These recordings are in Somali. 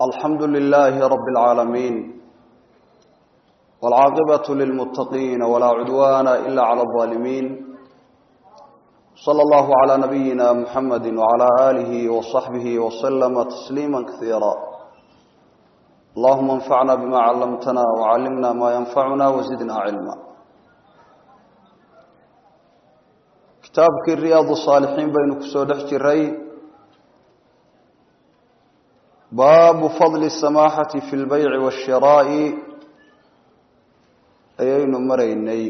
الحمد لله رب العالمين والعاقبة للمتقين ولا عدوان إلا على الظالمين صلى الله على نبينا محمد وعلى آله وصحبه وسلم تسليما كثيرا اللهم انفعنا بما علمتنا وعلمنا ما ينفعنا وزدنا علما كتابك الرياض الصالحين بين كسودح جري باب فضل السماحة في البيع والشراء أيين مريني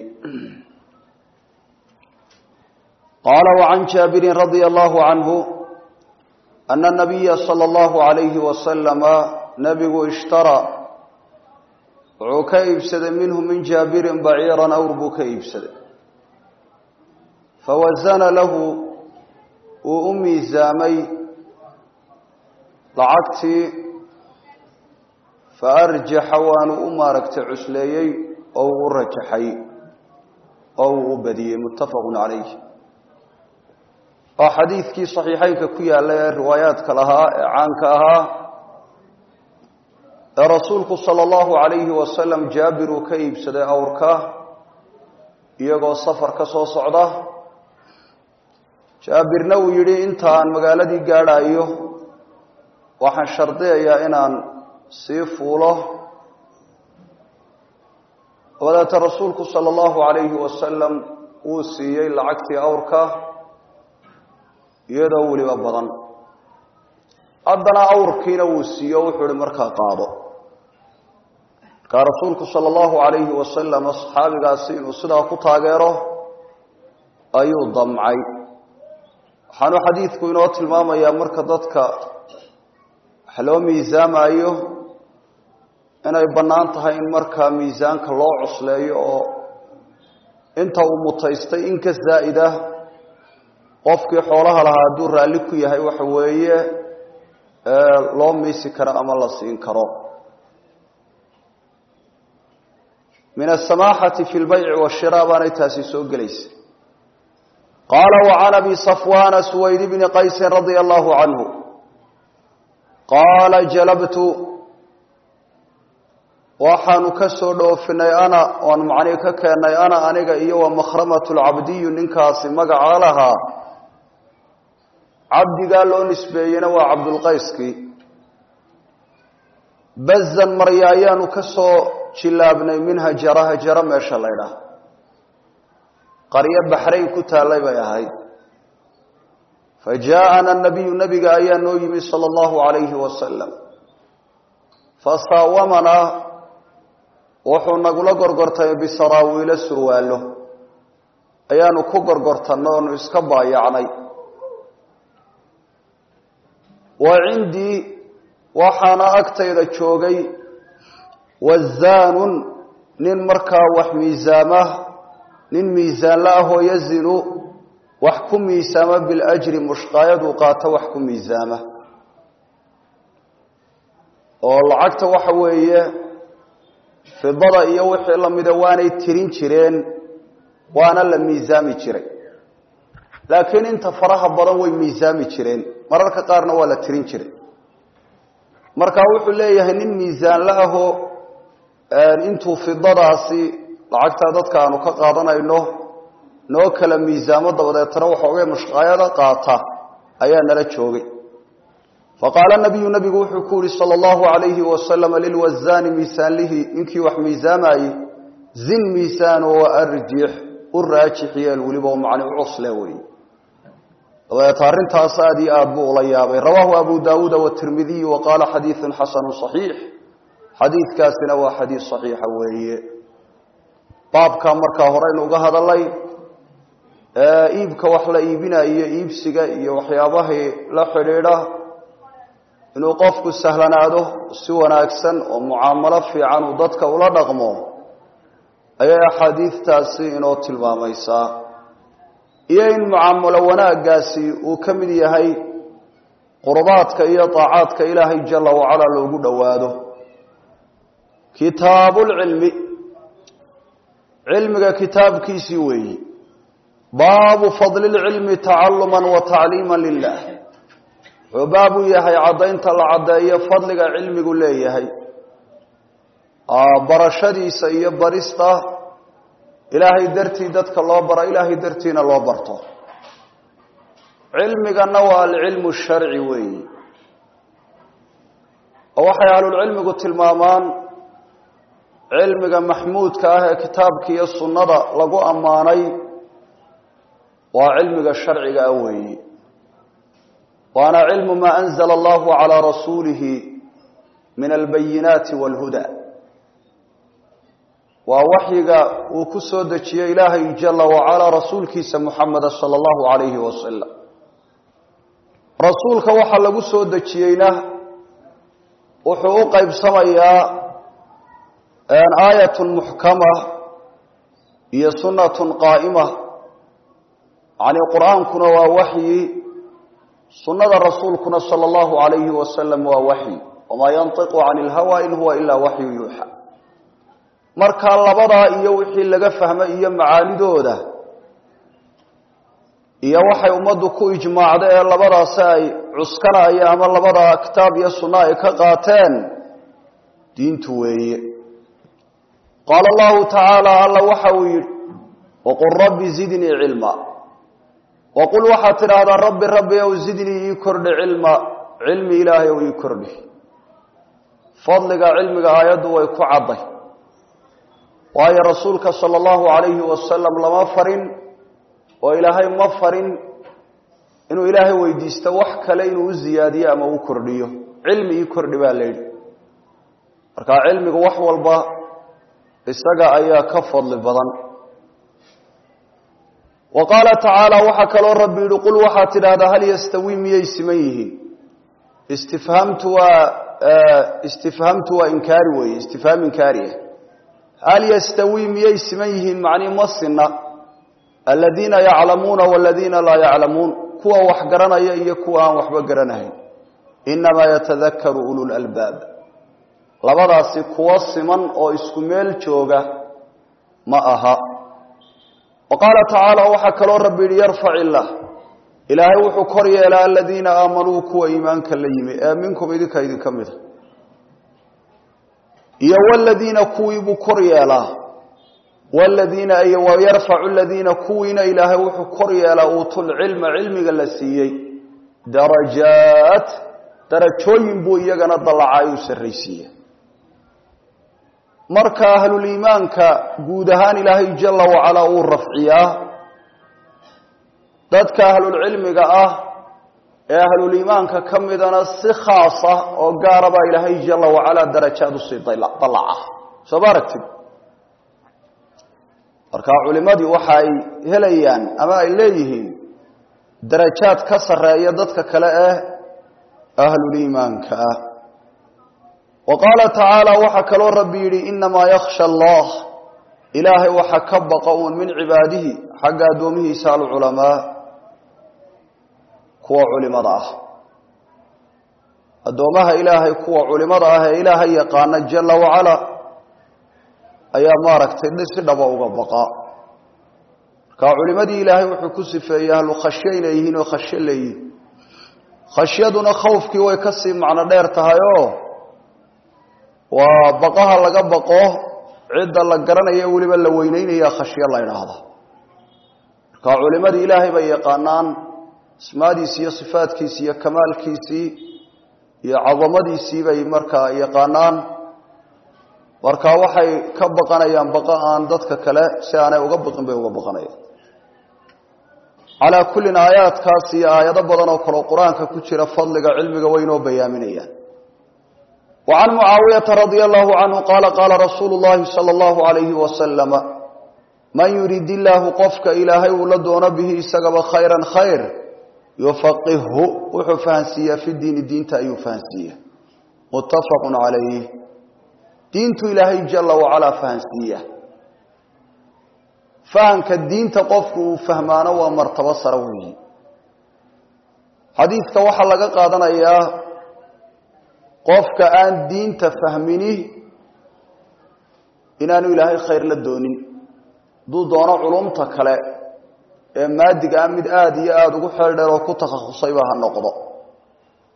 قال وعن جابر رضي الله عنه أن النبي صلى الله عليه وسلم نبي اشترى عكيبسد منه من جابر بعيرا أو ربكيبسد فوزن له وأمي زامي lacagtii faarjaxa waanu u maaragtay cusleeyey oo u rajaxay oo u badiyay muttafaqun calayhi oo xadiidkii saxiixaynka ku yaallay ee riwaayaadka lahaa ee caanka ahaa ee rasuulku sala allahu calayhi wasalam jaabir uu ka iibsaday awrka iyagoo safar ka soo socda jaabirna uu yidhi intaan magaaladii gaadhayo waxaan shardiyayaa inaan sii fuulo wadaata rasuulku sala allahu calayhi wasalam wuu siiyey lacagtii awrka iyadoo weliba badan haddana awrkiina wuu siiyo wuxuu ihi markaa qaado markaa rasuulku sala allahu calayhi wasalam saxaabigaasi inuu sidaa ku taageero ayuu damcay waxaanu xadiidku inoo tilmaamayaa marka dadka wax loo miisaamayo inay bannaan tahay in markaa miisaanka loo cusleeyo oo inta uu mutaystay in ka zaa'ida qofkii xoolaha lahaa hadduu raalli ku yahay waxa weeye loo miisi karo ama la siin karo min asamaaxati fi lbayci washira baanay taasi soo gelaysa qaala wacan abi safwaana suwayd bni qaysin radia allahu canhu qaala jalabtu waxaanu ka soo dhoofinay oan macnii ka keennay aniga iyo wa makhramatu lcabdiyu ninkaasi magacaa lahaa cabdigaa loo nisbeeyeyna waa cabdulqayskii bazan marya ayaanu ka soo jilaabnay min hajara meesha laydhaah qaryo baxrayn ku taallay bay ahayd فجاءنا النبي نبي أيا نويمي صلى الله عليه وسلم فصاومنا وحو نقول قرقرتين بسراويل سرواله أيا نكو قرقرتين ونسكبا يعني وعندي وحانا أكتير الشوقي وزان نين مركا وحميزامه نين ميزان له يزنو wax ku miisaama biljri mushqaayadu qaata wax ku miisaama oo lacagta waxa weeye fidada iyo wixii lamida waanay tirin jireen waana la miisaami jiray laakiin inta faraha badan way miisaami jireen mararka qaarna waa la tirin jiray marka wuxuu leeyahay nin miisaan la aho intuu fidadaasi lacagta dadka aanu ka qaadanayno noo kala miisaamo dabadeetana waxoogay mushqaayada qaata ayaa nala joogay faqaala nabigu wuxuu ku yihi sala allahu calayhi wasalam lilwazaani miisaanlihi ninkii wax miisaamayey zin miisaan oo arjix u raajix yeel weliba oo macni u cusle wey dabadeeta arrintaas aad iyo aad buu ula yaabay rawaahu abu daawuuda watirmidiyu wa qaala xadiidun xasanu saxiix xadiidkaasina waa xadiid saxiixa weeye baabkaa markaa horeynu uga hadalay iibka wax la iibinayo iibsiga iyo waxyaabahii la xidhiidha inuu qofku sahlanaado si wanaagsan oo mucaamalo fiican uu dadka ula dhaqmo ayay axaadiidtaasi inoo tilmaamaysaa iyo in mucaamalo wanaaggaasi uu ka mid yahay qurbaadka iyo daacaadka ilaahay jala wacala loogu dhowaado kitaabulcilmi cilmiga kitaabkiisii weeyi baabu fadli lcilmi tacaluman wa tacliima lilah عباب يهي عضين تلعضي فضلك علمك ليهي برشدي سي برسطة إلهي درتي دتك الله برا إلهي درتينا الله برطه علمك نوى العلم الشرعي وي وحي على العلم قلت المامان علمك محمود كاه كتابك يصنع لقو أماني وعلمك الشرعي أوي وأنا علم ما أنزل الله على رسوله من البينات والهدى ووحيك وكسودك يا إلهي جل وعلا رسولك محمد صلى الله عليه وسلم رسولك وحل كسودك يا وحقوق بسمية أن آية محكمة هي سنة قائمة عن القرآن كنا ووحي سنة الرسول كنا صلى الله عليه وسلم ووحي وما ينطق عن الهوى إن هو إلا وحي يوحى marka labada iyo wixii laga fahmay iyo macaanidooda iyo waxay ummadu ku ijmaacday ee labadaas ay cuskanaya ama labada kitaab iyo sunna ay ka qaateen diintu weeye qala allah ta'ala alla waxa uu yiri waqul rabbi zidni ilma waqul waxa tiraada rabbi ya zidni kordhi ilma ilmi ilaahi oo kordhi fadliga ilmiga aayadu way ku caday وهي رسولك صلى الله عليه وسلم لما فرن وإلهي ما فرن إنه إلهي ويديست وحك لينه الزيادية أما وكرديه علمي يكرد بالليل أركا علمي وحو الباء استقى أيها كفض للبضن وقال تعالى وحك له ربي قل وحاتر هذا هل يستوي ميي سميه استفهمت وإنكاري وي استفهام إنكاريه هل يستوي ميي سميهن معني مصنا الذين يعلمون والذين لا يعلمون كوا وحقرنا يا كوا وحبقرنا إنما يتذكر أولو الألباب لبداسي كوا سمن أو اسكميل جوغا ما أها وقال تعالى وحكى ربي ليرفع الله إلهي وحكري إلى الذين آمنوا كوا إيمانك الليمي منكم إذك إذك مذا يا والذين كويبوا كريالا والذين أي ويرفع الذين كوينا إلهي وحو كريالا أوتوا العلم علمي قلسيي درجات درجوين بو يغانا ضلعايو سريسية مركا أهل الإيمان كقودهان إلهي جل وعلا والرفعية ذاتك أهل العلم أهل الإيمان كمدنا السخاصة وقارب إلهي جل وعلا درجات الصيد طلعه سباركتب أركع علماء وحي هليان أما إليه درجات كسر يدتك كلاء أهل الإيمان وقال تعالى وحكى له ربي إنما يخشى الله إلهي وحكب قوم من عباده حق دومه سال العلماء كوا علماء أدومها إلهي كوا علماء إلهي يقان جل وعلا أيا مارك تنسي نبأ بقاء كعلماء إلهي وحكس في أهل خشية إليهن وخشية إليه خشيتنا خوفك ويكسي معنا دير تهايو وبقاها لقى بقاه عدة لقرنا يولي بل وينين يا خشية الله ينهضه كعلماء إلهي بيقانان اسماديسي صفاتكيسي كمالكيسي يا عظمديسي بي مركا يقانان marka waxay ka baqanayaan baqa aan dadka kale si aanay uga baqin bay uga baqanayaan ala kulli aayadkaas iyo aayado badan oo kale quraanka ku jira fadliga cilmiga weynoo bayaaminayaan wa an muawiyah radiyallahu anhu qala rasuulullah sallallahu alayhi wa sallam man yuridillahu qafka ilaahay wala doona bihi isagaba khayran khayr yufaqihu wa fahansiya fi diinta ayu fahansiya muttafaqun alayhi diintu ilaahay jalla wa ala fahansiya fahanka diinta qofku fahmaana waa martaba sare weey xadiiska waxa laga qaadanayaa qofka aan diinta fahmini inaanu ilaahay khayr la doonin duu doono culumta kale ee maadiga mid aad iyo aad ugu xeel dheer oo ku takhasusay baa noqdo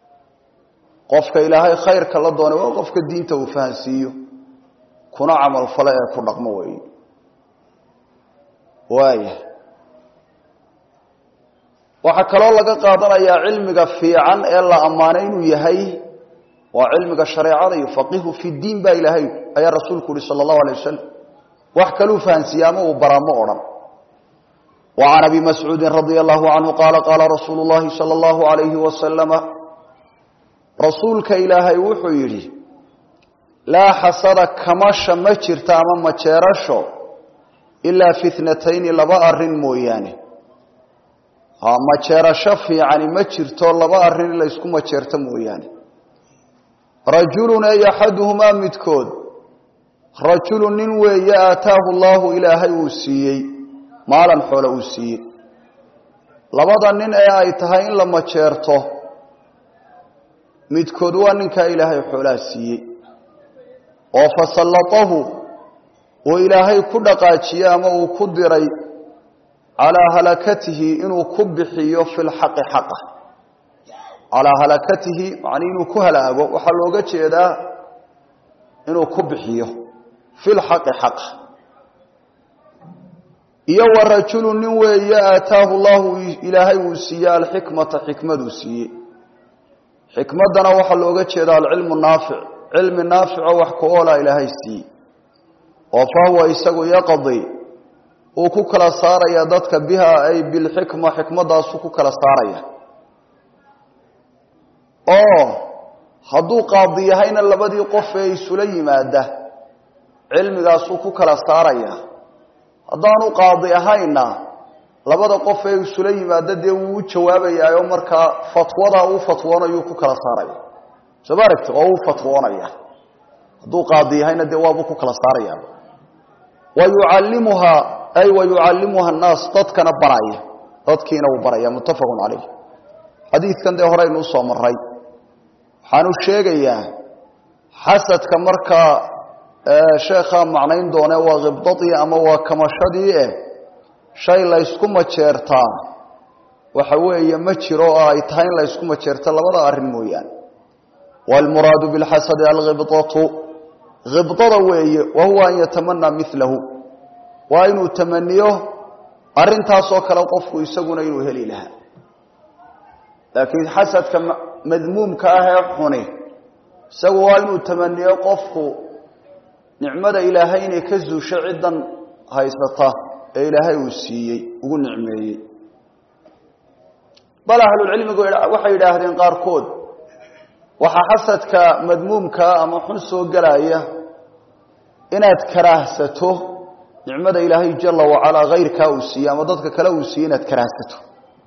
qofka ilaahay khayrka la doonay waa qofka diinta uu fahansiiyo kuna amal fala ee ku dhaqmo waaya waxa kale laga qaadanayaa cilmiga fiican ee la amaanay inuu yahay waa cilmiga shariicada iyo faqihu fi diin ba ilaahay ayaa rasuulku sallallahu alayhi wasallam wax kale uu fahansiyaamo uu baramo oran وعن أبي مسعود رضي الله عنه قال قال رسول الله صلى الله عليه وسلم رسولك إلهي وحيري لا حسد كمش مجرت أمام مجرشو إلا في اثنتين لبأر موياني مجرش في يعني مجرت لبأر إلا يسكو مجرت موياني رجل أحدهما متكود رجل ننوي يأتاه الله إلهي وسيي maalan xoolo uu siiyey labada nin ee ay tahay in la majeerto midkood waa ninka ilaahay xoolaha siiyey oo fasallatahu oo ilaahay ku dhaqaajiyo ama uu ku diray calaa halakatihi inuu ku bixiyo fil xaqi xaqa calaa halakatihi macnii inuu ku halaago waxaa looga jeedaa inuu ku bixiyo fil xaqi xaqa iyo warajul nin weeye aataahu Allahu ilaahay uu siiyay alxikmata xikmadu siiyay xikmadana waxa looga jeedaa cilmu naafic cilmi naafic wax ku oola ilaahay siiyay oo fahuwa isagu yaqdi oo ku kala saaraya dadka biha ay bil xikma xikmadaas ku kala saaraya oo haduu qaadi yahayna labadii qof ee isula yimaada cilmigaas ku kala saaraya haddaanu qaadi ahayna labada qof ee isula yimaada dee uu jawaabayaa marka fatwada uu fatwoonayo ku kala saaraya sabaragta oo uu fatwoonaya hadduu qaadi ahayna dee waa ku kala saaraya wayuallimuha ay wayuallimuha an-nas dadkana baraya dadkiina uu baraya muttafaqun alayh hadiiskan dee hore inuu soo maray waxaanu sheegayaa xasadka marka sheekha macnayn doona waa qibdadii ama waa kamashadii shay la isku majeertaa waxa weeye ma jiro oo ay tahay la isku majeerta labada arin mooyaan wal muradu bil hasad al ghibdatu ghibdada weeye wa huwa an yatamanna mithlahu wa inuu tamaniyo arintaas oo kale qofku isaguna inuu heli lahaa laakiin hasadka madmuumka ah ee xuni isagu waa inuu tamaniyo qofku nicmada ilaahay inay ka zuusho ciidan haysata ee ilaahay uu siiyay ugu nicmeeyay bal ahlul cilmigu waxay yiraahdeen qaarkood waxa xasadka madmuumka ama xun soo galaya inaad karaahsato nicmada ilaahay jalla wa ala ghayrka uu siiyay ama dadka kale uu siiyay inaad karaahsato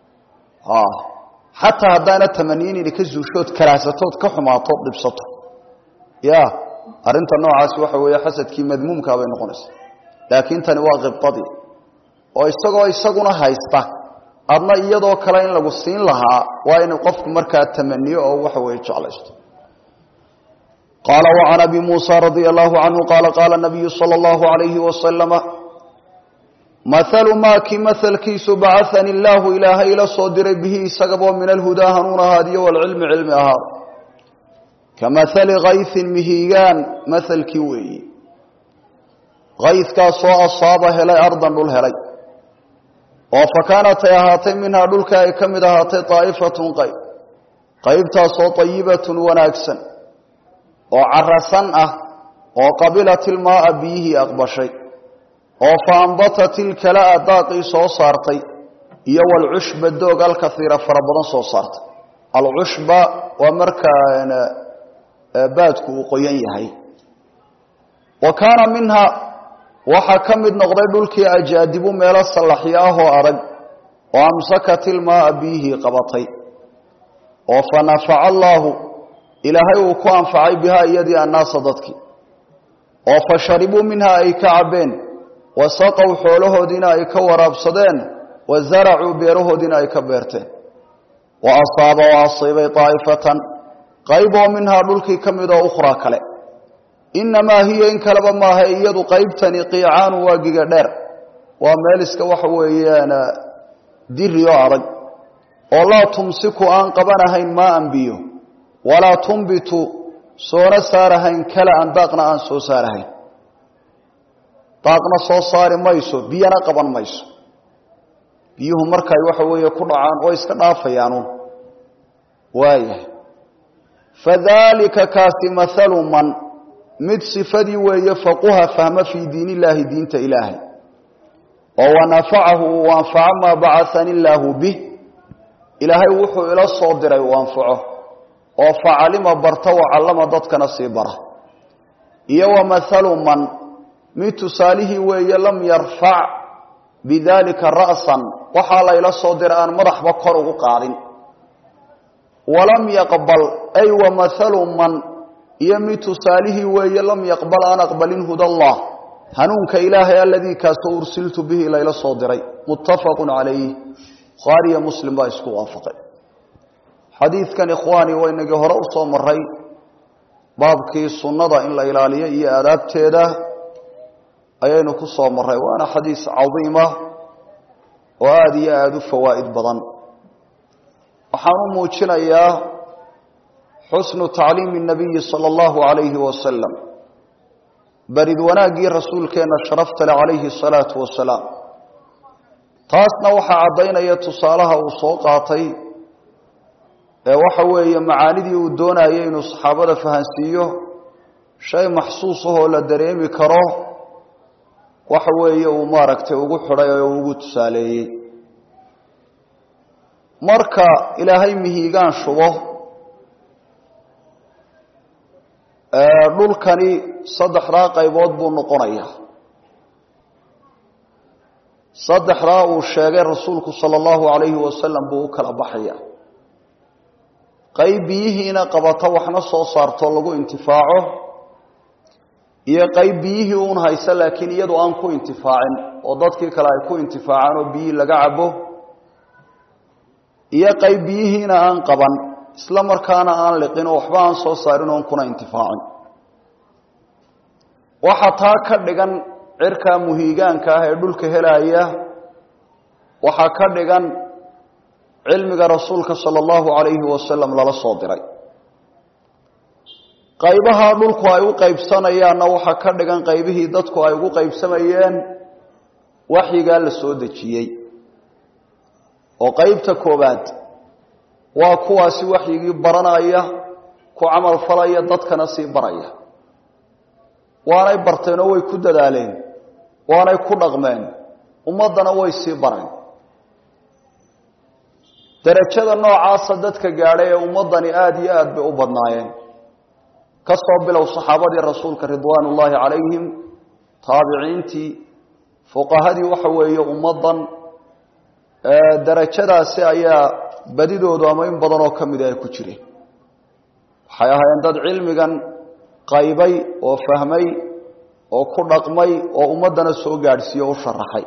hatta hadana tamaniin inay ka zuushood karaahsato ka xumaato dibsato arinta noocaas waxa weeye xasadkii madmuumka bay noqonaysaa laakiin tani waa qibtadi oo isaguna haysta adna iyadoo kale in lagu siin lahaa waa in qofku markaa tamaniyo oo waxa weeye jeclaysto qala wa an abi musa radiyallahu anhu qala nabiy sallallahu alayhi wa sallam mathalu ma ki mathalkiisu ba'athani allah ilaha ila sodira bihi sagabo min alhuda hanuna hadiyo wal ilmi ilmi ahaa كمثل غيث مهيان مثل كوي غيث كاسو أصابه هلي أرضا دول هلي وفكانت يهاتي منها دولك كمد هاتي طائفة قيب تاسو طيبة وناكسا وعرسا وقبلت الماء بيه أقبشي وفأنبتت الكلاء داقي سو صارتي يو العشب الدوغ الكثير فربضا سو صارت العشب ومركان baadku uu qoyan yahay وكان منها وحكمت نقضي دولكي أجادبوا ميلا صلحياه أرق وأمسكت الماء به قبطي وفنفع الله إلهي وكوان فعي بها يدي الناس ضدك وفشربوا منها أي كعبين وسقوا حوله دينا أي كوراب صدين وزرعوا بيره دينا أي كبيرتين وأصاب وأصيب طائفة قيبوا منها دولكي كمدا أخرى كله إنما هي إن كلب ما هي يد قيبتني قيعان واجيجا دير ومالسك وحويانا دير يعرج والله تمسكوا أن قبنا هين ما أنبيه walaa tunbitu soona saarahayn kala aan daaqna aan soo saarahayn daaqna soo saari mayso biyana qaban mayso biyuhu markay waxa weeye ku dhacaan oo iska dhaafayaan waayahay fadhalika kaasi mathalu man mid sifadii weeye faquha fahma fi diin illaahi diinta ilaahay oo wanafacahu wa anfa'a ma ba'athani illaahu bih ilaahay wuxuu ila soo diray oo anfaco oo facalima barta wa callama dadkana sii bara iyo wa mathalu man mid tusaalihi weeye lam yarfac bidhalika ra'san waxa la ila soo diray aan madaxba kor ugu qaadin walam yaqbal ay wa mathalu man يمت ساله ويلم يقبل أن أقبل هدى الله هنونك إلهي الذي كاسو أرسلت به إلى الصادرين متفق عليه خاري مسلم باسكو وافقه حديث كان إخواني وإن جهر أصام الرأي بابكي السنة إن لا إلالية إيا أداب تيدا أين كصام الرأي وأنا حديث عظيمة وهذه أدو فوائد بضن وحانو موجنا إياه حسن تعليم النبي صلى الله عليه وسلم برد وناقي رسول كان شرفت عليه الصلاة والسلام تاسنا وحا عضينا يتصالها وصوقاتي وحوي معاندي ودونا يين صحابة فهنسيه شيء محسوسه لدريمي كروه وحوي وماركته وقحر وقتسالي مركا إلهي مهيقان شبه dhulkani saddexdaa qaybood buu noqonayaa saddexdaa uu sheegay rasuulku sallallahu alayhi wasallam buu kala baxaya qaybihiina qabata waxna soo saarto lagu intifaaco iyo qaybihii uun haysa laakiin iyadu aan ku intifaacin oo dadkii kale ay ku intifaacaan oo biyi laga cabo iyo qaybihiina aan qaban isla markaana aan liqin oo waxba aan soo saarin oo kuna intifaacin waxa taa ka dhigan cirka muhiigaanka ah ee dhulka helaya waxa ka dhigan cilmiga rasuulka sallallahu alayhi wasallam lala soo diray qaybaha dhulku ay u qaybsanayaan waxa ka dhigan qaybihii dadku ay ugu qaybsamayeen waxyiga la soo dejiyay oo qaybta koobaad waa kuwaasi waxyigii baranaya ku amal falaya dadkana si baraya waanay barteen oo way ku dadaaleen waanay ku dhaqmeen ummadana way si bareen darajada noocaas dadka gaaray ee ummadani aad iyo aad bay u badnaayeen ka soo bilow saxaabadii rasuulka ridwaanullaahi calayhim taabiciintii fuqahadii waxa weeye ummadan darajadaasi ayaa badidoodu ama in badan oo kamid ah ku jireen waxay ahaayeen dad cilmigan qaybay oo fahmay oo ku dhaqmay oo ummadana soo gaarsiiyo oo sharaxay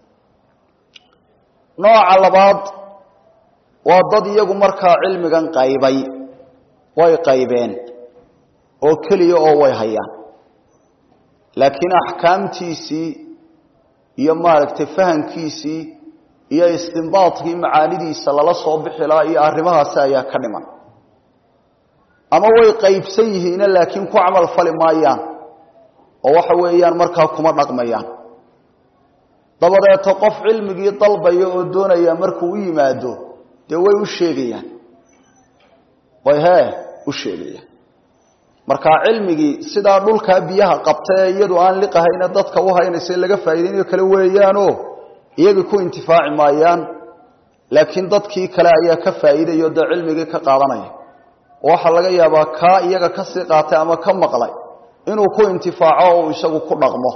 nooca labaad waa dad iyagu markaa cilmigan qaybay way qaybeen oo kaliya oo way hayaan laakiin ahkaamtiisii iyo maaragtay fahankiisii iyo istinbaadkii macaanidiisa lala soo bixilaa iyo arrimahaas ayaa ka dhiman ama way qaybsan yihiin laakiin ku amal fali maayaan oo waxa weeyaan markaa kuma dhaqmayaan dabadeed qof cilmigii dalbayo oo doonaya markuu u yimaado dee way u sheegayaan way u sheegayaan marka cilmigii sida dhulka biyaha qabtay iyadu aan liqahayna dadka u haynaysa laga faa'iideeyo kala weeyaano iyaga ku intifaaci maayaan laakiin dadkii kale ayaa ka faa'iideeyo da cilmigii ka qaadanaya waxa laga yaabaa ka iyaga ka sii qaatay ama ka maqlay inuu ku intifaaco oo isagu ku dhaqmo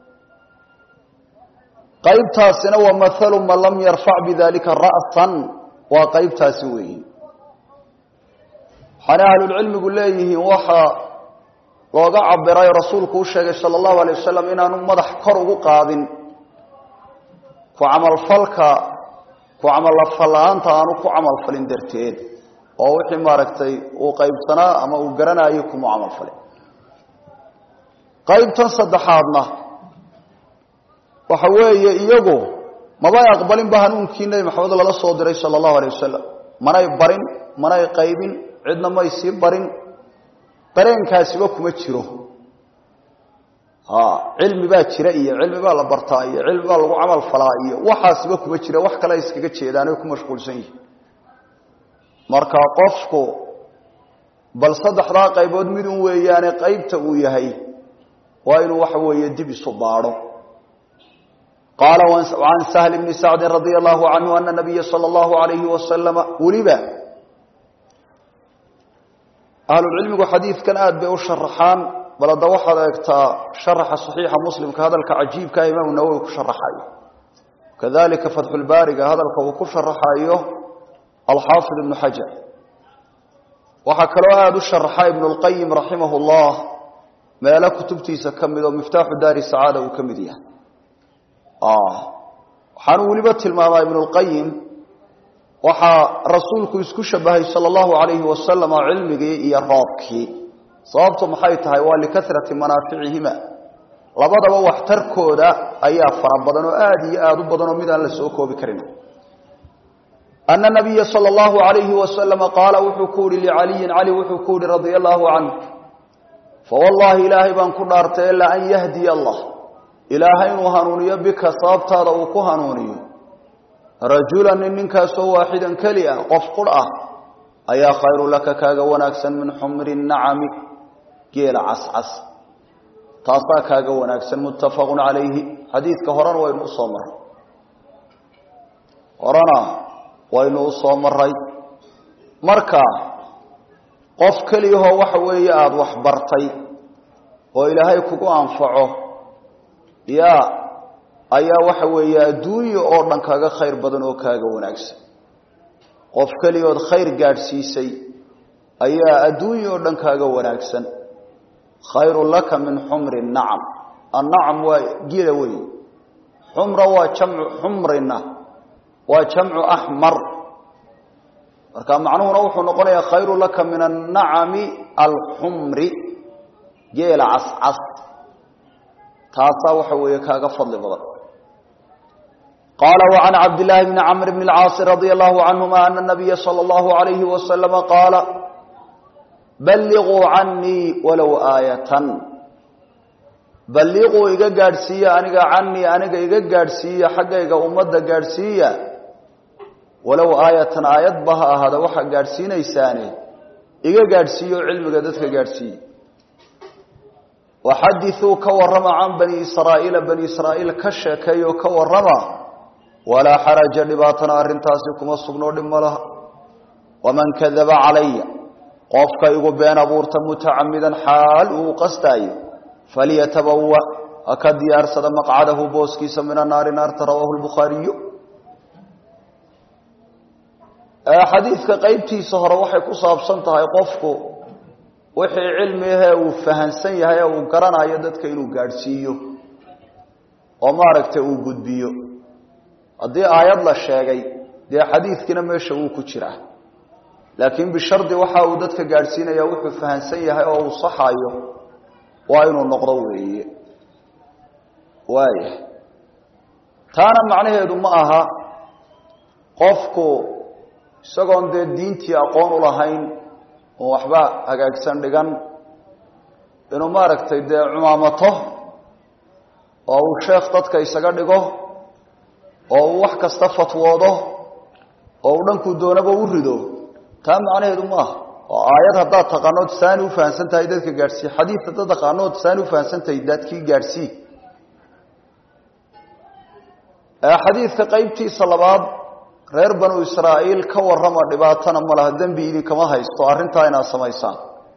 qaybtaasina waa mathalu man lam yarfa' bidhalika ra'san wa qaybtaasi weeyii xana ahlul cilmigu leeyihiin waxa looga cabiray rasuulku uu sheegay sallallahu alayhi wasallam inaanu madax kor ugu qaadin ku amal falka ku amal falaanta aanu ku amal falin darteed oo wixii maaragtay uu qaybsanaa ama uu garanayo kuma amal falin qaybtan saddexaadna waxa weeye iyagu maba aqbalin bahanuunkii nabi maxamed lala soo diray sallallahu alayhi wasallam manay barin manay qaybin cidna ma isii barin dareenkaasiba kuma jiro cilmi baa jira iyo cilmi baa la bartaa iyo cilmi baa lagu camal falaa iyo waxaasiba kuma jira wax kale iskaga jeedaan oo ku mashquulsan yihiin marka qofku bal saddexdaa qaybood mid un weeyaane qaybta uu yahay waa inuu waxa weeye dib isu baadho qaala can sahl bni sacdi radia allahu canhu ana nabiya sala allahu alayhi wasalama weliba ahlulcilmigu xadiidkan aad bay u sharaxaan bal hadda waxaad eegtaa sharaxa saxiixa muslimka hadalka cajiibka imaamu nawowi ku sharaxayo kadalika fatxulbaariga hadalka uu ku sharaxayo alxaafid ibnu xajar waxaa kaloo aada u sharaxa ibnu lqayim raximah llah meelo kutubtiisa ka mid oo miftaaxu daari sacaada uu ka mid yahay waxaanu weliba tilmaamaa ibnu lqayim waxaa rasuulku isku shabahay sala allahu alayhi wasalam cilmigii iyo roobkii sababtu maxay tahay waa likarati manaaficihima labadaba waxtarkooda ayaa fara badan oo aada iyo aada u badan oo mid aan la soo koobi karin ana nabiya sala allahu alayhi wasalama qaala wuxuu ku yihi licaliyin cali wuxuu ku yihi radia allahu canhu fawallahi ilaahay baan ku dhaartay ilaa an yahdiya allah ilaahay inuu hanuuniyo bika sababtaada uu ku hanuuniyo rajulan ninkaasoo waaxidan keli ah qof qur ah ayaa khayru laka kaaga wanaagsan min xumri nacami geela cascas taasaa kaaga wanaagsan muttafaqun calayhi xadiidka horena waynu usoo maray marka qof keliyahoo waxa weeye aada wax bartay oo ilaahay kugu anfaco ayaa waxa weeye adduunya oo dhan kaaga khayr badan oo kaaga wanaagsan qof keliyood khayr gaadhsiisay ayaa adduunya oo dhan kaaga wanaagsan khayru laka min xumri nacam annacam waa gila wey xumra waa jamcu xumrina waa jamcu axmar marka macnuhuna wuxuu noqonayaa khayru laka min annacami alxumri geela cascas taasaa waxa weeye kaaga fadli badan qaala وعan cabd لlahi bni cmr bn اlcaas radي allahu canهuma ana الnabiya salى اllahu عalayhi wasalama qaala balliquu canii walow aayatan balliquu iga gaadhsiiya aniga canii aniga iga gaadhsiiya xaggayga ummadda gaadhsiiya walow aayatan aayadba ha ahaada waxaa gaadhsiinaysaane iga gaadhsiiyo cilmiga dadka gaadhsiiya waxadiثuu ka warrama can bani israa'iil ka sheekeeyo ka warrama walaa xaraja dhibaatana arrintaasi kuma sugnoo dhib ma laha waman kadaba calaya qofka igu been abuurta mutacamidan xaal uu qastaayo falyatabawa ha ka diyaarsada maqcadahu booskiisa min annaari naarta rawaahu lbukhaariyu xadiidka qeybtiisa hore waxay ku saabsan tahay qofku wixii cilmi ahee uu fahansan yahay ee uu garanayo dadka inuu gaadhsiiyo oo maaragtay uu gudbiyo haddii aayad la sheegay dee xadiidkiina meesha wuu ku jiraa laakiin bishardi waxa uu dadka gaadhsiinaya wuxuu fahansan yahay oo uu saxayo waa inuu noqdo weeye waaya taana macnaheedu ma aha qofku isagoon dee diintii aqoon u lahayn oo waxba hagaagsan dhigan inuu maaragtay dee cumaamato oo uu sheekh dadka isaga dhigo oo uu wax kasta fatwoodo oo uu dhankuu doonaba u rido taa macnaheedu ma aha oo aayad haddaad taqaanood saani u fahamsan tahay dadka gaadhsii xadiid haddaad taqaanood saani u fahamsan tahay dadkii gaadhsii xadiidka qeybtiisa labaad reer banu israa'iil ka warrama dhibaatana ma laha dembi idinkama haysto arrintaa inaad samaysaan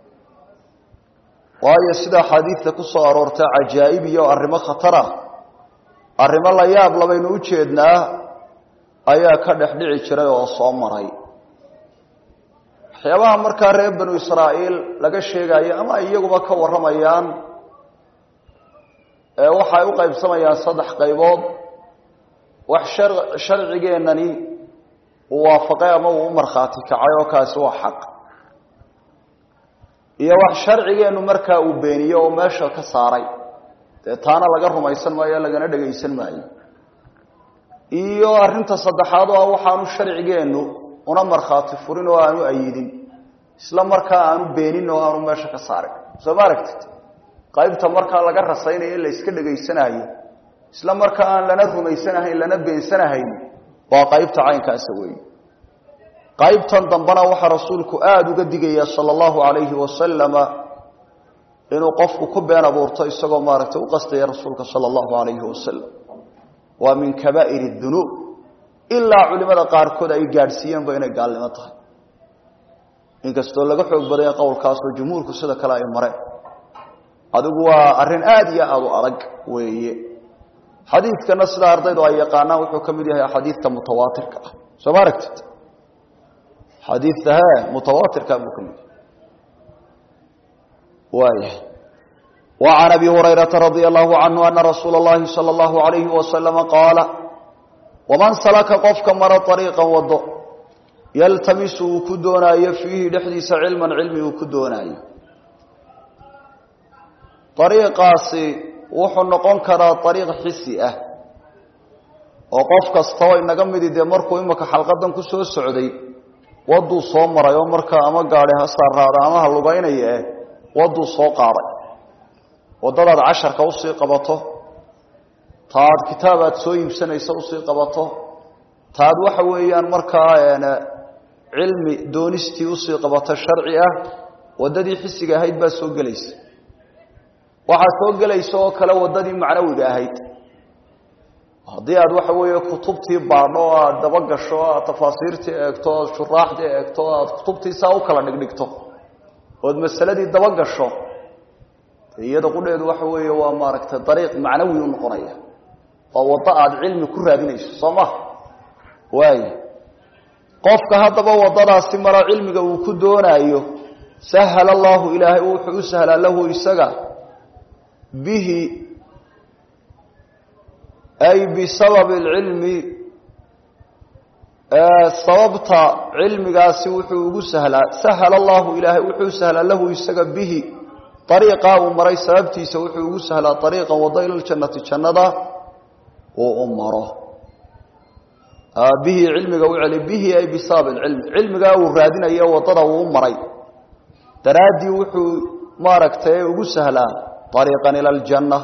waayo sida axaadiidta ku soo aroortay cajaa'ib iyo arrimo khatara arrimo la yaab labaynu u jeednaa ayaa ka dhex dhici jiray oo soo maray waxyaabaha markaa reer banu israa'iil laga sheegayo ama iyaguba ka warramayaan waxay u qaybsamayaan 3 qaybood wax sharcigeennani uu waafaqay ama uu u markhaati kacay oo kaasi waa xaq iyo wax sharcigeennu markaa uu beeniyo oo meesha ka saaray dee taana laga rumaysan maayo lagana dhagaysan maayo iyo arrinta saddexaad oo waxaanu sharcigeennu una markhaati furin oo aanu ayidin isla markaa aanu beenin oo aanu meesha ka saarin soo maaragtid qaybta markaa laga rasaynayo la iska dhageysanayo isla markaa aan lana rumaysanahayn lana beensanahayn waa qaybta caynkaas weey qaybtan dambana waxa rasuulku aad uga digaya sallallahu alayhi wasallam inuu qofku ku been abuurto isagoo maaragtay u qastay rasuulka sallallahu alayhi wasallam wa min kaba'ir adh-dhunub illa culimada qaar kood ay gaarsiiyeen inay gaalnimo tahay inkastoo laga xoog baday qowlkaas oo jumhuurku sida kale ay mareen adigu waa arin aad iyo aad u adag weeye xadiidkana sida ardaydu ay yaqaanaan wuxuu kamid yahay xadiidka mutawaatirka ah soo maaragtid xadiidka mutawaatirka buu kamid وايه وعن أبي هريرة رضي الله عنه أن رسول الله صلى الله عليه وسلم قال ومن سلك قفك مر طريقا وضع يلتمس كدونا فيه لحديث علما علمي كدونا طريقاسي وحو نقون كرا طريق حسيئة وقفك استوى نقمدي دي مركو إمك حلقة كسو السعودي وضو صومر يوم مركا أما قاريها سارها أما هلوبين إيه waduu soo qaaday wadada 10 ka u sii qabato taad kitaabaad soo iibsanaysa u sii qabato taad waxa weeyaan markaa cilmi doonistii u sii qabato sharci ah wadadii xisiga ahayd baa soo galaysa waxa soo galaysa oo kala wadadii macnawiga ahayd hadii aad waxa weeye kutubtii baadho aad daba gasho tafaasiirtii eegto shuraaxdii eegto aad kutubtii saa u kala dhigdhigto oo masaladii daba gasho iyada qudheedu waxa weeye waa maaragtay dariiq macnawi u noqonaya oo wada aad cilmi ku raadinayso Soomaa way qofka hadaba wadadaasi mara cilmiga uu ku doonayo sahal Allah ilaahi wuxuu u sahla lahu isaga bihi ay bisabab ilmi sababta cilmigaasi wuxuu ugu sahal Allah ilaahi wuxuu sahla lahu isaga bihi طريقه ومري سببتيسه wuxuu ugu sahlaa طريقا wada ila jannati jannada oo umaro bihi cilmiga uu cali bihi ay bisab cilmiga uu raadinayo wadada uu maray daraadi wuxuu maaragtay ugu sahlaa طريقا ila aljanna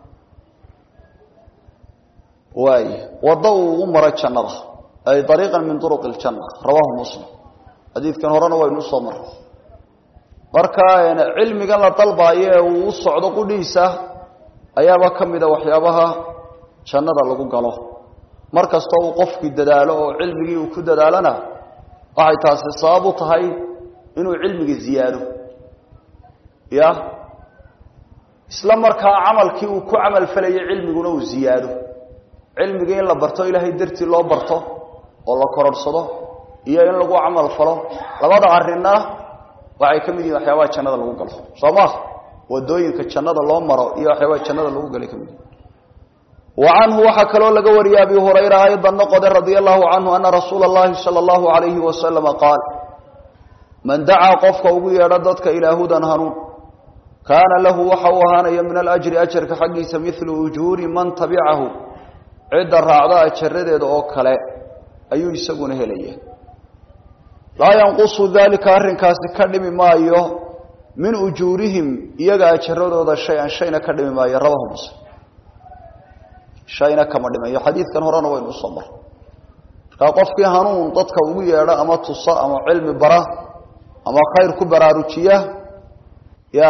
way wada uu maray jannada ay طريقا من طرق الجنه رواه مسلم حديث كان horana way noo soo maray marka cilmiga la dalbaayo uu socdo qudhiisa ayaaba kamida waxyaabaha jannada lagu galo markasto uu qofkii dadaalo oo cilmigii uu ku dadaalana waxay taasi sabab u tahay inuu cilmiga ziyaado ya isla marka amalkii uu ku amal falay cilmiguna uu ziyaado cilmiga in la barto ilaahay dartii loo barto oo la kororsado iyo in lagu amal falo labada arina waxay kamid yihiin waxyaabaha jannada lagu galo Soomaa wadooyinka jannada loo maro iyo waxyaabaha jannada lagu galay kamid وعنه وحكلوا لغا وري ابي هريره ايضا نقد رضي الله عنه ان رسول الله صلى الله عليه وسلم قال من دعا قفك ugu yeedho dadka ilaahudan hanuun كان له وحوهان من الاجر اجر كحقيس مثل اجور من تبعه عد الرعدا اجرdeeda oo kale ayuu isaguna helayay لا ينقص ذلك arrinkaas ka dhimi maayo min ujurihim iyaga ajaradooda shayna ka dhimi maayo rawahu muslim shayna kama dhimayo xadiidkan horena waynu soo mar ka qofkii hanuun dadka ugu yeedho ama tusa ama cilmi bara ama khayr ku baraarujiya ya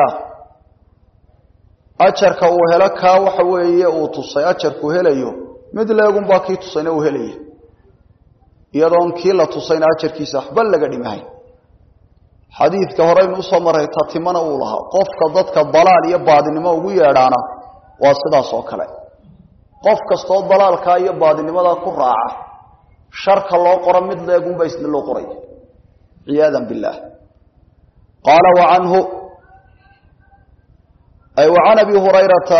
ajarka uu helo ka waxa weeye uu tusay ajarku helayo mid leegun baa kii tusayna uu helayo iyadoon kii la tusayna ajarkiisa waxba laga dhimahay xadiidka horeynu soo maray tatimana uu lahaa qofka dadka dalaal iyo baadinimo ugu yeedhaana waa sidaas oo kale qof kasto dalaalka iyo baadinimada ku raaca sharka loo qoro mid leegun baa isna loo qoray iyaadan billah qala wa anhu ay wa an abi hurayrata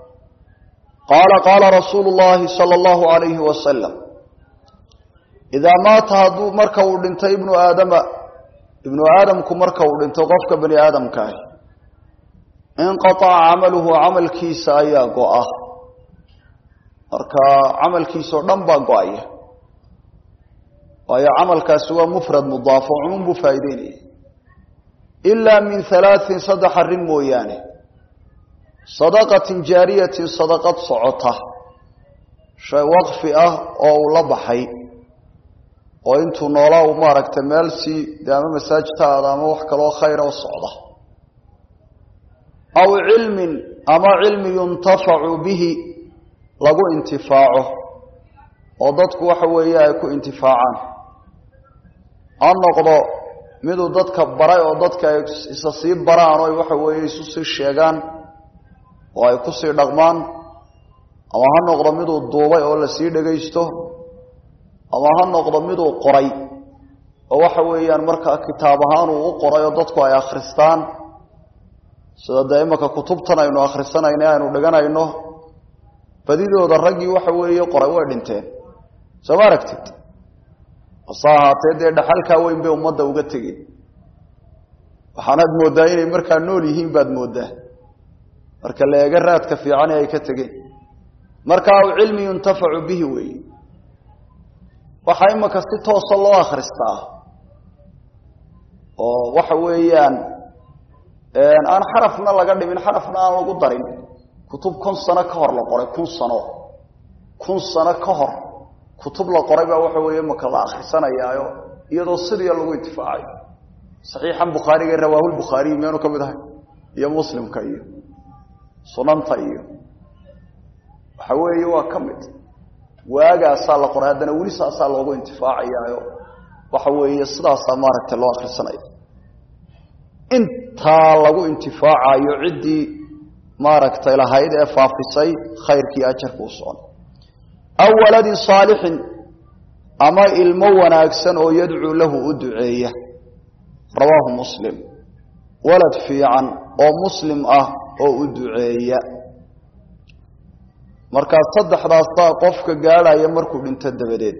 qala rasulullah sallallahu alayhi wa sallam إذا مات هذو مركو دنت ابن آدم كمركو دنت قفك بني آدم كاي انقطع عمله عمل كيس أيا قواه مركا عمل كيس ودنبا قواه ويا عمل كاسوا مفرد مضاف وعموم بفايدين إلا من 3 صدح الرمو يعني صدقة جارية صدقة صعطة شيء وقف أو لبحي وإنتو نولا ومارك تمالسي دام مساجتها دام وحكا لو خير وصعدة أو علم أما علم ينتفع به لقو انتفاعه وضدك وحوياه يكو انتفاعان النقض مدو ضدك براي وضدك يسصيب بران وحويه يسوسي الشيغان ويكسي دغمان أما هالنقض مدو الضوبي ولا سي دغيسته أما هالنقض مدو قري وحويه مركا كتابهان وقري وضدك يا خريستان sida daaimaka kutubtana aynu akhrisanayna aynu dhiganayno badidooda ragii waxa weeye qoray way dhinteen soo aragtid asaahaatee dhaxalka weyn bay ummadda uga tageen waxaanad moodaa inay markaa nool yihiin baad moodaa marka la eega raadka fiican ay ka tageen marka uu cilmi yuntafacu bihi way waxa imaka si toos loo akhristaa oo waxa weeyaan aan xarafna laga dhimin xarafna aan lagu darin kutub 1000 sano ka hor la qoray 1000 sano ka hor kutub la qoray baa waxa weeye marka la akhrisanayaayo iyadoo sidii lagu intifaacay saxiixan bukhariga rawaahul bukhari meenu kamid ahay iyo muslimka iyo sunanta iyo waxa weeye waa kamid waaga asal la qoray hadana wali saasa loogu intifaacayaayo waxa weeye sidaas maaragtay loo akhrisanayo inta lagu intifaacayo cidii maaragtay lahayd ee faafisay khayrkii ajarku soo awwaladin saalihin ama ilmo wanaagsan oo yad'u lahu u duceeya rawahu muslim walad fiican oo muslim ah oo u duceeya marka saddexdaas qofka gaaraya markuu dhinto dabadeed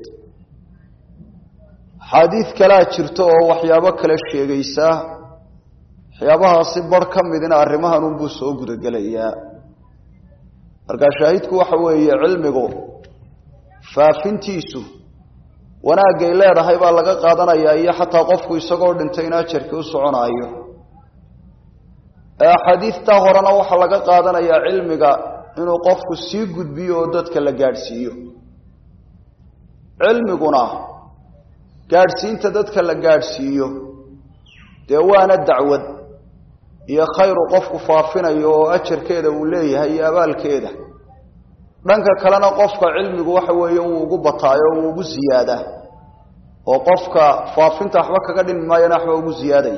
xadiis kala jirto oo waxyaabo kala sheegaysa waxyaabaha si bar ka midina arrimahan uu soo gudagalayaa marka shaahidku waxa weeye cilmigu faafintiisu wanaagay leedahay baa laga qaadanayaa iyo xataa qofku isagoo dhintay in ajarkii u soconayo xadiista horena waxa laga qaadanayaa cilmiga inuu qofku sii gudbiyo oo dadka la gaarsiiyo cilmiguna gaarsiinta dadka la gaarsiiyo deewaana dacwad iyo khayru qofku faafinayo oo ajarkeeda uu leeyahay iyo abaalkeeda dhanka kalena qofka cilmigu waxa weeye uu ugu bataayo uu ugu ziyaada oo qofka faafinta waxba kaga dhinmayna waxba ugu ziyaaday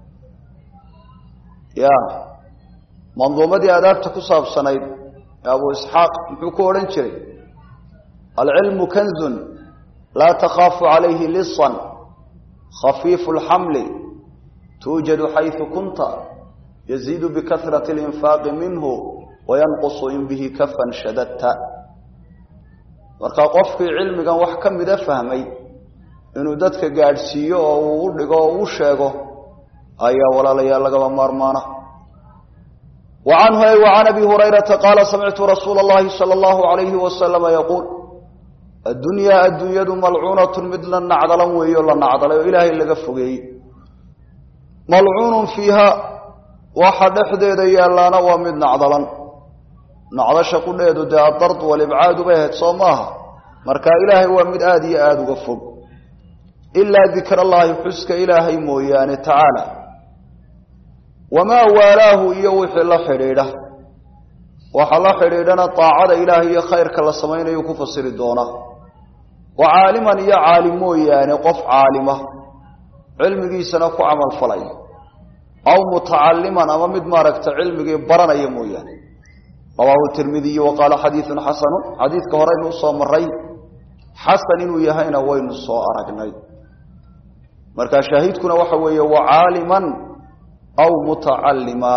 ya manduumadii adaabta ku saabsanayd abu isxaaq muxuu ku oran jiray al-ilmu kanzun la takhafu alayhi lisan خفيف الحمل توجد حيث كنت يزيد بكثرة الإنفاق منه وينقص إن به كفا شددت marka qofkii cilmigan wax kamid ah fahmay inuu dadka gaarsiiyo oo uu dhigo oo uu sheego ayaa walaalayaal laga maarmaana وعنه وعن أبي هريرة قال سمعت رسول الله صلى الله عليه وسلم يقول الدنيا ملعونة مثل النعدل ويلا النعدل إلهي اللي قفقه ملعون فيها واحد حديد يالانا ومن نعدلا نعدش كل يدو دا الضرط والإبعاد بيهت صوماها مركا إلهي ومن آدي آد قفق إلا ذكر الله حسك إلهي مويان تعالى وما والاه يوحي الله حريره وحل حريرنا طاعة إلهي خير كلا سمين يكفصل دونه وعالما يا عالم يعني قف عالمه علمي سنكو عمل فلي أو متعلما أما مدمارك علمي برنا يمويان رواه الترمذي وقال حديث حسن حديث كهرين نصا مرين حسن ويهين وين نصا أرقني مركا شاهدكنا وحوي وعالما أو متعلما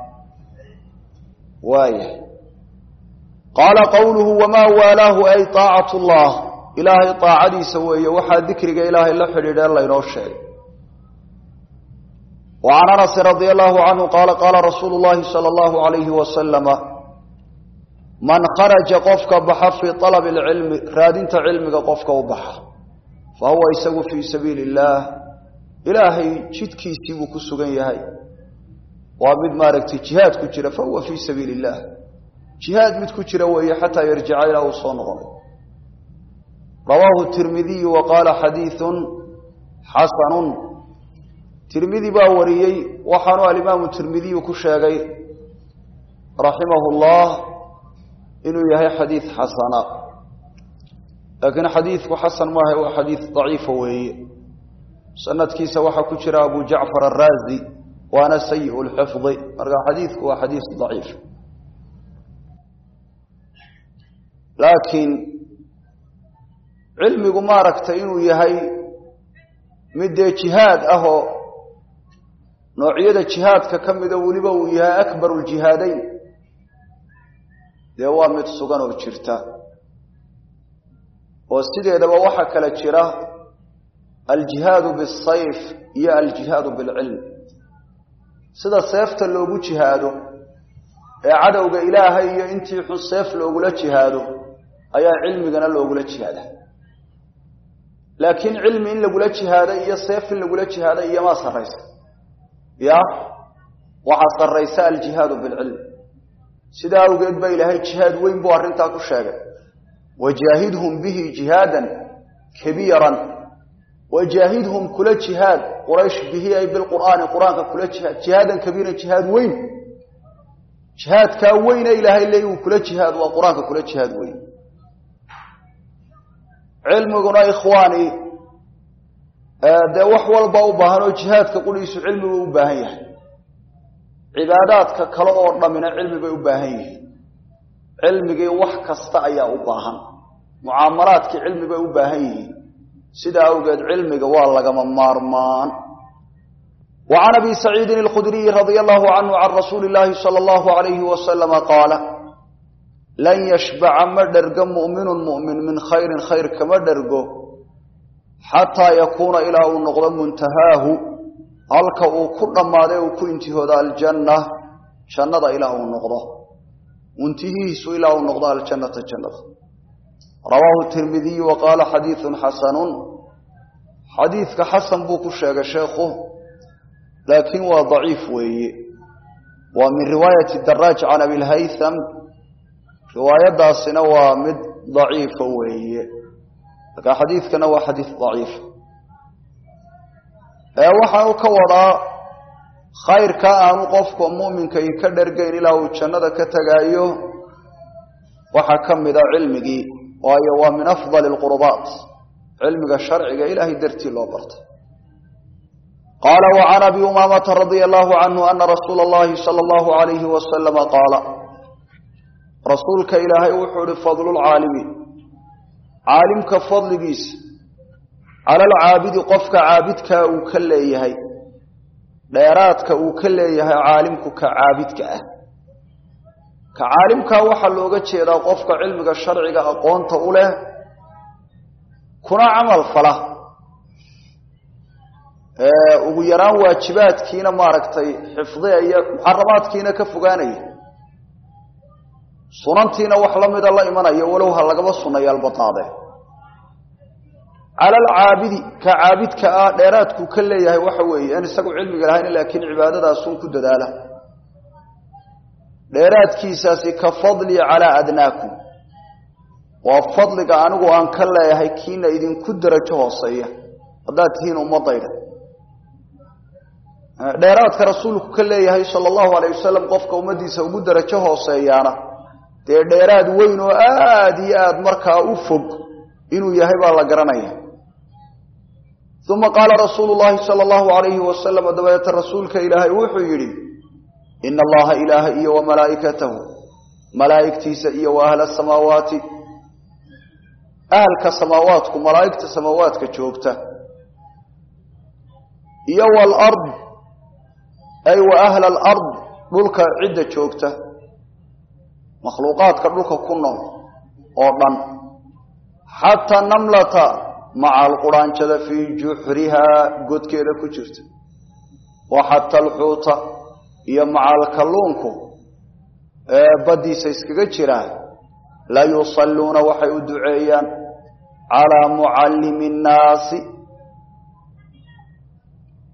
وايه قال قوله وما والاه أي طاعة الله إلهي طاعدي سوية وحا ذكرك إلهي الله حريد الله ينوشي وعن أنس رضي الله عنه قال قال رسول الله صلى الله عليه وسلم من خرج قفك بحر في طلب العلم رادنت علمك قفك وبحر فهو يسوي في سبيل الله ilaahay jidkiisii buu ku sugan yahay waa mid maaragtay jihaad ku jira fa huwa fii sabiili illah jihaad mid ku jira weeye xataa yarjica ilaa uu soo noqonay rawaahu tirmidiyu wa qaala xadiidun xasanun tirmidi baa wariyey waxaanu alimaamu tirmidiyu ku sheegay raximahu llah inuu yahay xadiid xasana laakiin xadiidku xasan maaha waa xadiid daciifa weeye sanadkiisa waxaa ku jira abu jacfar araazi waana sayiء lxifdi marka xadiidku waa xadiid daciif laakiin cilmigu maaragtay inuu yahay mid dee jihaad ah oo noocyada jihaadka ka mida weliba uu yahay akbar ljihaadayn dee waa mid sugan oo jirta oo sideedaba waxaa kala jira aljihaadu bisayf iyo aljihaadu bilcilm sida seefta loogu jihaado ee cadowga ilaahay iyo intii xun seef loogula jihaado ayaa cilmigana loogula jihaada laakiin cilmi in lagula jihaado iyo seef in lagula jihaado iyo maa sarraysa ya waxaa sarraysa aljihaadu bilcilm sidaa awgeed baa ilaahay jihaad weyn buu arrintaa ku sheegay wajaahidhum bihi jihaadan kabiiran wajaahidhum kula jihaad quraysh bihi ay bilqur'aani qur-aanka kula jihaad jihaadan kabiiran jihaad weyn jihaadkaa weyne ilaahay leey uu kula jihaad waa qur-aanka kula jihaad weyn cilmiguna ikhwaani dee wax walba u baahan oo jihaadka quliisu cilmigu u baahan yahay cibaadaadka kale oo dhammina cilmi bay u baahan yihiin cilmigii wax kasta ayaa u baahan mucaamalaadkii cilmi bay u baahan yihiin sidaa awgeed cilmiga waa lagama maarmaan وعن أبي سعيد الخدري رضي الله عنه عن رسول الله صلى الله عليه وسلم قال لن يشبع مدرق مؤمن من خير كمدرق حتى يكون إلى النقض منتهاه ألقى كل ما ذي كنته الجنة شنط إلى النقض منتهيه إلى النقض الجنة رواه الترمذي وقال حديث حسن حديث كحسن بوك الشيخه لكن هو ضعيف ويه ومن رواية الدراج عن أبي الهيثم رواية داسنا ومد ضعيف ويه لكن حديث كان هو حديث ضعيف وحاو كورا خير كأن قفكم مؤمن كي يكدر قين له وشند كتغايو وحكم ذا علمك وهو من أفضل القربات علمك الشرعي إلهي درتي الله برته قال وعن أبي أمامة رضي الله عنه أن رسول الله صلى الله عليه وسلم قال رسولك إلهي وحول فضل العالم عالمك فضل بيس على العابد قفك عابدك وكليه ديراتك وكليه عالمك كعابدك كعالمك وحلوغة إذا قفك علمك الشرعي أقوانت أوله كنا عمل فله ugu yaraan waajibaadkiina maaragtay xifdiga iyo muharramaadkiina ka fogaanaya sunantiina wax la mid ah la imanaya walow ha laga sunayaal bataade ala al-aabidi ka aabidka dheeraadku ka leeyahay waxa weeye in isagu cilmiga lahayn laakiin cibaadadaas uu ku dadaala dheeraadkiisaasi ka fadli ala adnaakum wa fadliga anigu aan ka leeyahay kiina idin ku darajo hooseeya hadaad tihiin ummadayda dheeraadka rasuulku ka leeyahay sallallahu alayhi wasallam qofka ummadiisa ugu darajo hooseeyana dee dheeraad weyn oo aad iyo aad markaa u fog inuu yahay baa la garanaya thumma qala rasuulullaahi sallallahu alayhi wasallam dabayta rasuulka ilaahay wuxuu yiri inna allaha ilaaha iyo wa malaa'ikatahu malaa'iktiisa iyo wa ahla samaawaati ahlka samaawaatku malaa'ikta samaawaadka joogta iyo wal ard ay wa ahla al ard dhulka cidda joogta makhluuqaadka dhulka ku nool oo dhan hatta namlata ma'a al-quraanjada fi juhriha godkeeda ku jirta wa hatta al-huuta iyo ma'a al-kalluunku badiisa iskaga jira la yusalluna waxay u duceeyaan ala muallimin naasi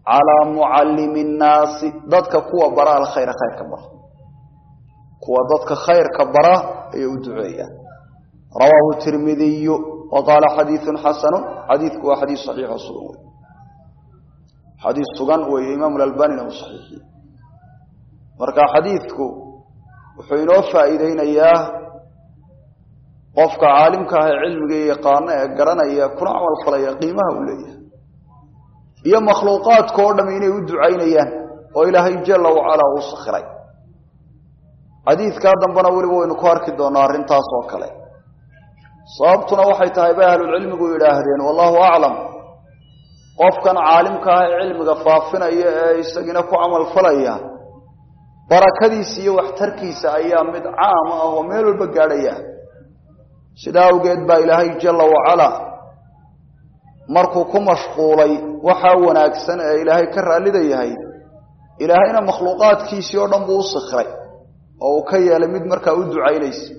على معلم الناس ضدك كوا براء الخير خير كبره كوا ضدك خير كبره يدعيا رواه الترمذي وقال حديث حسن حديث هو حديث صحيح وصحيح حديث سغان وإمام الألباني وصحيح marka xadiidku wuxuu inoo faa'iideynayaa qofka caalimka ah ee cilmiga yaqaan ee garanaya kuna amal falaya qiimaha uu leeyahay iyo makhluuqaadka oo dhan inay u ducaynayaan oo Ilaahay jalla wa ala uu sakhiray xadiidka dambana wali waynu ku arki doonaa arintaas oo kale sababtuna waxay tahay ahlul cilmigu yiraahdeen wallahu a'lam qofkan caalimka ah ee cilmiga faafinaya ee isagina ku amal falaya barakadiisa iyo waxtarkiisa ayaa mid caam ah oo meel walba gaadhaya sidaa awgeed baa Ilaahay jalla wa ala markuu ku mashquulay waxa wanaagsan ee Ilaahay ka raaliday yahay Ilaahayna makhluuqaadkiisa oo dhan buu sakhiray oo ka yeelay mid markaa u ducaynaysa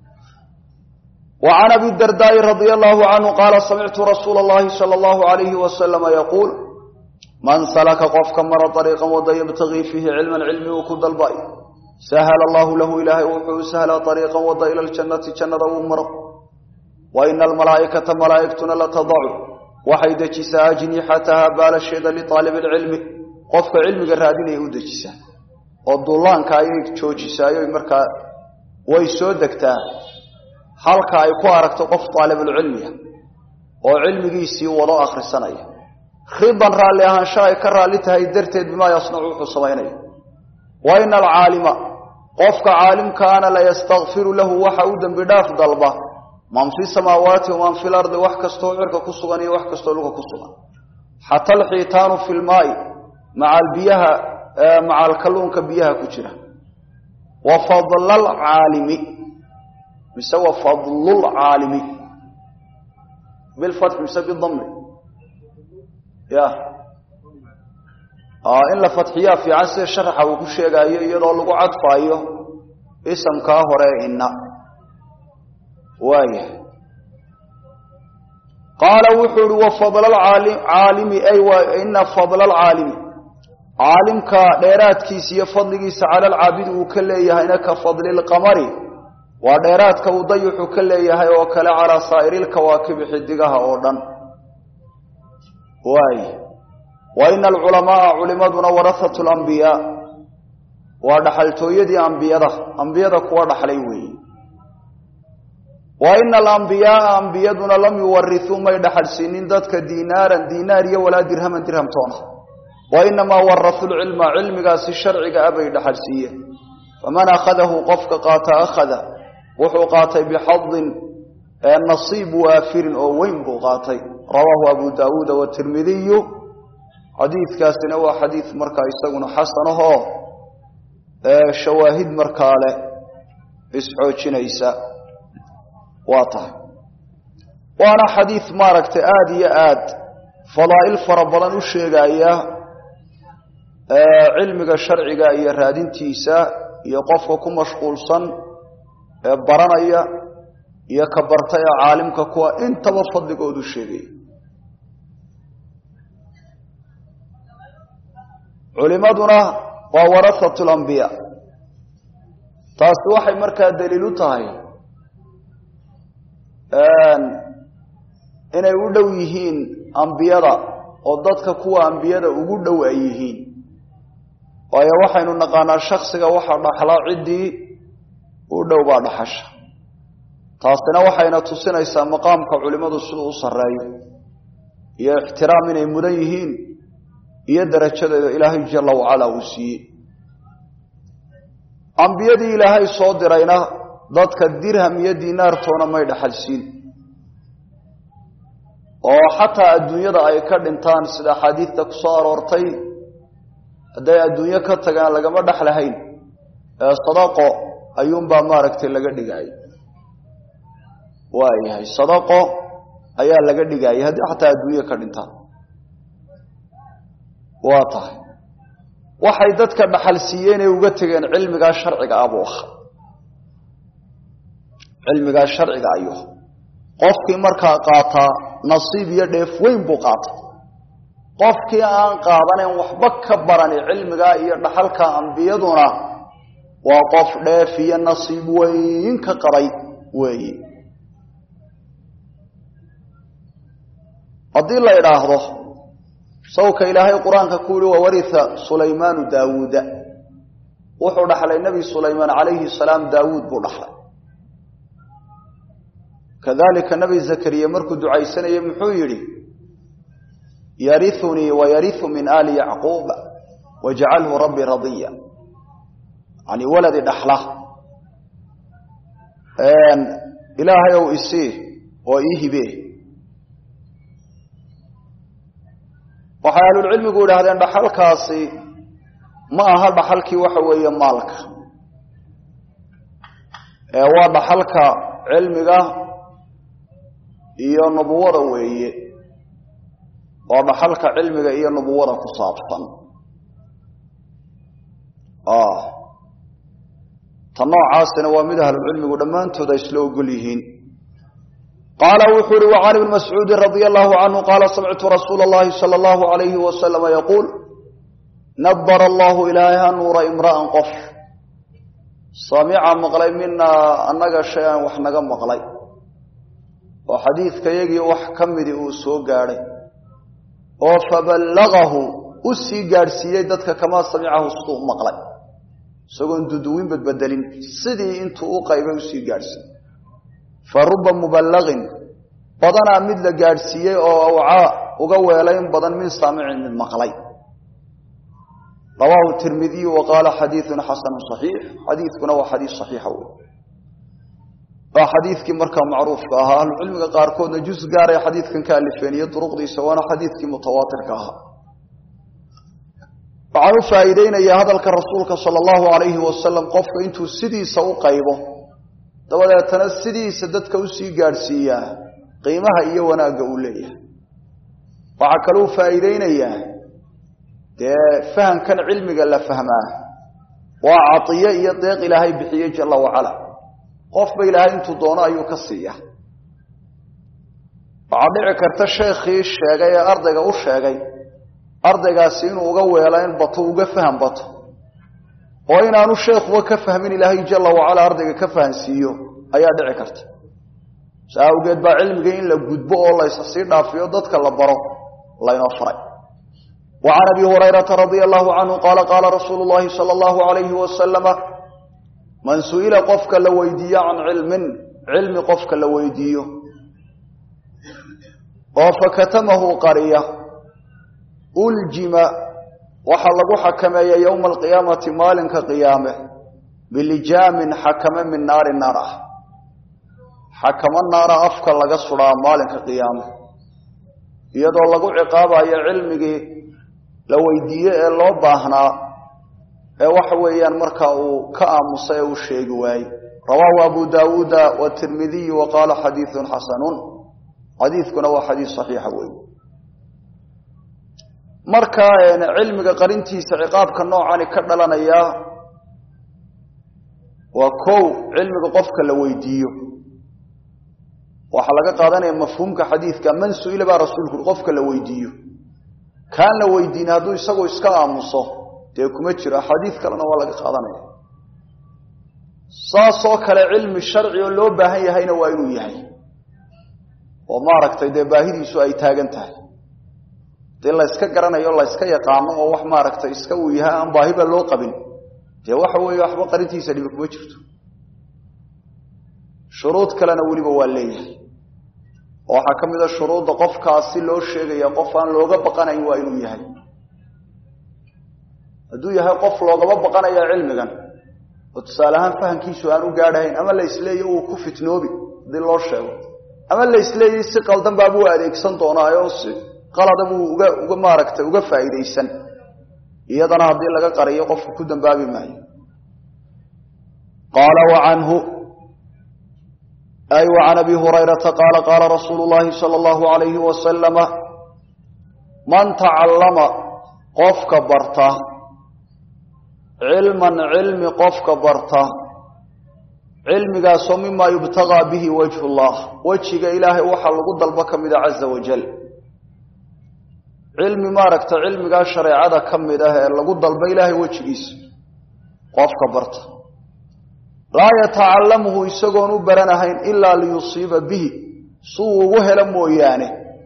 وعن أبي الدرداء رضي الله عنه قال سمعت رسول الله صلى الله عليه وسلم يقول من سلك قفك مر طريقا وضى يبتغي فيه علما علمي وكد الباء سهل الله له إلهي وحو سهل طريقا وضى إلى الجنة جنة ومر وإن الملائكة ملائكتنا لتضع وحيد جسا أجنحتها بال الشيء لطالب العلم قفك علمي قرادين يهود جسا والضلان كايك جو جسا يمركا ويسودكتا halka ay ku aragto qof talibul cilmiga oo cilmigiisii wado akhrisanaya khiban raali ahaan shay ka raali tahay darteed bima yasnacu xusameynaya wa inal aalima qofka caalimka ana la yastaghfiru lahu wa hawdan bidaaf dalba man fi samawati wa man fil ardi wax kasto cirka ku sugan iyo wax kasto luga ku sugan hatta al-hitanu fil ma'i ma'a al-biyaha ma'a al-kalunka biyaha ku jira wa fadla al-aalimi بسوى فضل العالم بالفتح بسبب الضم يا إلا فتحية في عسى الشرح وكل شيء يرى لقو عطفايه اسم كاهره إنا وايه قال وحر وفضل العالم أيوة إن فضل العالم عالم كديرات كيسية فضل كيس على العابد وكليه إنك فضل القمر وديراتك وضيح كليه وكلا على صائر الكواكب حدقها أوردن وإن العلماء علماء ورثة الأنبياء ودحلتو يدي أنبياء ودحليوي وإن الأنبياء أنبياء لم يورثوا ما يدحل سنين ذاتك ديناريا ولا درهم تونه وإنما ورثوا العلم علم قاس الشرع أبي يدحل سيه فمن أخذه قفك قاتا أخذ وحو قاتي بحظ النصيب وافر أو وين بغاتي رواه أبو داود والترمذي حديث كاسنا وحديث مركا يستغن حسنه شواهد مركالة اسعوشنا إساء واضح وانا حديث ماركت آدي آد فضائل فربضان الشيقائية علمك الشرعي رادين تيسا يقفكم مشغول صن baranaya iyo ka bartay caalimka kuwa intaba fadligoodu sheegay culimaduna waa warasatul anbiya taas waxay markaa daliil u tahay inay u dhow yihiin anbiyada oo dadka kuwa anbiyada ugu dhow ay yihiin waayo waxaynu naqaanaa shakhsiga waxa dhaxla cidii ودو بعد حش taasina waxayna tusinaysaa maqaamka culimadu sidoo u sareeyo iyo ixtiraam inay mudan yihiin iyo darajada Ilaahay jalla wa ala uu siiyay anbiyadii Ilaahay soo dirayna dadka dirham iyo diinaar toona may dhaxalsiin oo xataa adduunyada ay ka dhintaan sida xadiidta ku soo aroortay haday adduunyo ka tagaan lagama dhaxlahayn sadaqo ayuun baa maaragtay laga dhigay waayahay sadaqo ayaa laga dhigay hadii xataa adduunyo ka dhintaan waa tahay waxay dadka dhaxal siiyeen ee uga tageen cilmiga sharciga cilmiga sharciga ayuu qofkii markaa qaata nasiib iyo dheef weyn buu qaata qofkii aan qaadanin waxba ka baran cilmiga iyo dhaxalka ambiyaduna waa qof dheef iyo nasiib weyn ka qabay weeye haddii la yidhaahdo sawka ilaahay qur-aanka ku yidhi wawaritha sulaymaanu daawuuda wuxuu dhaxlay nebi sulaymaan calayhi salaam daawuud buu dhaxlay kadalika nebi zakariya markuu ducaysanayay muxuu yidhi yarithunii wayarihu min aali yacquuba wajcalhu rabbi radiya yani waladi dhaxla ilaahay ow isii oo ii hibee waxay ahlulcilmigu yidhaahdeen dhaxalkaasi ma aha dhaxalkii waxa weeye maalka waa dhaxalka cilmiga iyo nubuwada weeye waa dhaxalka cilmiga iyo nubuwada ku saabsan tan noocaasina waa mid ahlulcilmigu dhammaantood ay isla ogol yihiin qaala wuxuu uhi وcan ibn mascuudi radي allahu canhu qaala samictu rasuula اllahi salى اllahu عalayhi wasalama yaquul nabr allahu ilaahay ha nuura imra'an qof samica maqlay minaa annaga shay-an wax naga maqlay oo xadiidka yagii wax ka midi uu soo gaadhay oo faballagahu u sii gaadhsiiyey dadka kamaa samicahu siduu u maqlay isagoon duduwin badbedelin sidii intuu u qaybay usii gaadhsiiyey faruba muballagin badanaa mid la gaadhsiiyey oo awcaa uga weelayn badan min saamicin mid maqlay rawaahu tirmidiyu wa qaala xadiidun xasanu صaxiix xadiidkuna waa xadiis صaxiixa wey waa xadiidkii markaa macruufka ahaa ahlucilmiga qaarkoodna juz gaaray xadiidkan ka alifeen iyo duruqdiisa waana xadiidkii mutawaatirka ahaa waxaan u faa'iideynayaa hadalka rasuulka sala allahu calayhi wasalam qofka intuu sidiisa u qaybo dabadeetana sidiisa dadka usii gaadhsiiyaa qiimaha iyo wanaagga uu leeyahay waxaa kaluu faa'iideynayaa dee fahamkan cilmiga la fahmaa waa catiye iyo deeq ilaahay bixiyey jalla wacala qofba ilaahay intuu doono ayuu ka siiya waxaa dhici karta sheekhii sheegay ee ardayga u sheegay ardaygaasi inuu uga weelayn bato uga faham bato oo inaanu sheekhuba ka fahmin ilaahay jalla wacala ardayga ka fahansiiyo ayaa dhici karta saa awgeed baa cilmiga in la gudbo oo laysa sii dhaafiyo dadka la baro laynoo faray وعن أبي هريرة رضي الله عنه قال قال رسول الله صلى الله عليه وسلم من سئل قفك لويدي عن علم قفك لويدي فكتمه قرية ألجم وحلق حكمي يوم القيامة مالك قيامه بلجام حكم من نار النار حكم النار أفكر لك الصلاة مالك قيامه يدو لك عقابة يا علمك la weydiiyey ee loo baahnaa ee waxa weeyaan marka uu ka aamusay oo sheegi waayey rawaahu abu daawuuda wa tirmidiy wa qaala xadiidun xasanun xadiidkuna waa xadiis saxiixa weeye marka cilmiga qarintiisa ciqaabka noocani ka dhalanaya waa kow cilmiga qofka la weydiiyo waxaa laga qaadanaya mafhuumka xadiidka man su'ila baa rasuulku qofka la weydiiyo kaan la weydiin hadduu isagoo iska aamuso dee kuma jiro axaadiid kalena waa laga qaadanaya saasoo kale cilmi sharci oo loo baahan yahayna waa inuu yahay oo maaragtay dee baahidiisu ay taagan tahay dee la yska garanayo la yska yaqaano oo wax maaragtay iska uu yahay aan baahiba loo qabin dee waxa weeye waxba qarintiisa dhibi kuma jirto shuruud kalena weliba waa leeyahay waxaa ka mid a shuruudda qofkaasi loo sheegaya qof aan looga baqanayn waa inuu yahay hadduu yahay qof loogaba baqanaya cilmigan oo tusaale ahaan fahamkiisu aan u gaadhahayn ama la isleeyo uu ku fitnoobi haddii loo sheego ama la isleeyay si qaldan baabuu adeegsan doonaayo si qalada buu uga maaragtay uga faa'iidaysan iyadana haddii laga qariyo qofku ku dambaabi maayo qaala wacanhu أي وعن أبي هريرة قال قال رسول الله صلى الله عليه وسلم من تعلم قفك برته علما علم قفك برته علم قاسو مما يبتغى به وجه الله وجهك إلهي وحل قد البك من عز وجل علم ما ركت علم قال شريعة كمده لقد ضلب إلهي وجهيس قف كبرت لا يتعلمه يسقون برنهين إلا ليصيب به سوء وهلا مويانه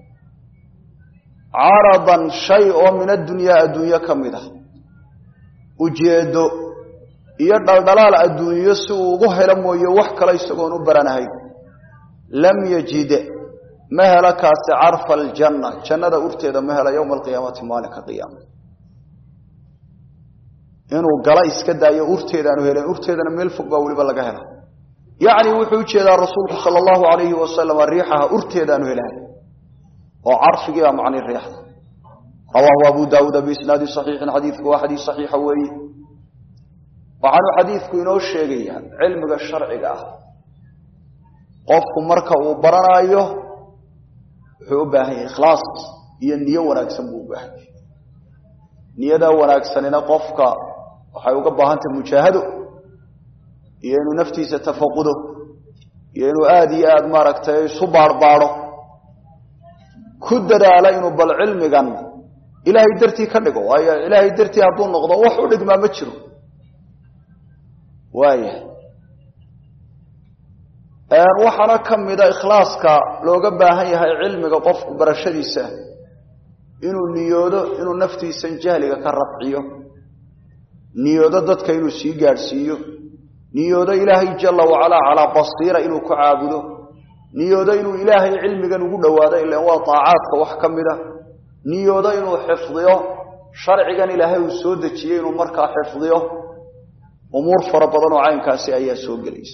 عرضا شيء من الدنيا كمده ujeedo iyo dhaldhalaal adduunyo si uu ugu helo mooyo wax kale isagoon u baranahay lam yajid mahalakaasi arfa aljanna jannada urteeda mahal yawm alqiyamati malika qiyamah inuu gala iska daayo urteeda aanu heleen urteedana meel fog baa waliba laga helo yaani wuxuu jeedaa rasuulku sallallahu alayhi wa sallam riixaha urteeda aanu heleen oo arfiga macni riixda رواه أبو داود بإسناد صحيح حديث وحديث صحيح وي وعن حديث كينو الشيغي علم الشرع قف مركه وبرنايه حبه إخلاص هي النية وناكسن بوبه نية دا وناكسن قفك وحيوك باهانت المجاهد ينو نفتي ستفقده ينو آدي ماركتي صبار بارو كدد علينا بالعلم كان إلهي درتي كنقو وايا إلهي درتي أبون نقضى وحولد ما متشرو وايا وحنا كم إذا إخلاصك لو قبها هي علمك قفك برشديسة إنو نيودو إنو نفتي سنجهلك كالربعيو نيودو دادك إنو سيقار سيو نيودو إلهي جل وعلا على بصيرة إنو كعابدو نيودو إنو إلهي علمك نقول هذا إلا هو طاعاتك وحكم إذا نيودا إنه حفظيه شرعيا إلهي وسودتي إنه مركا حفظيه أمور فربضان وعين كاسي أي سوق ليس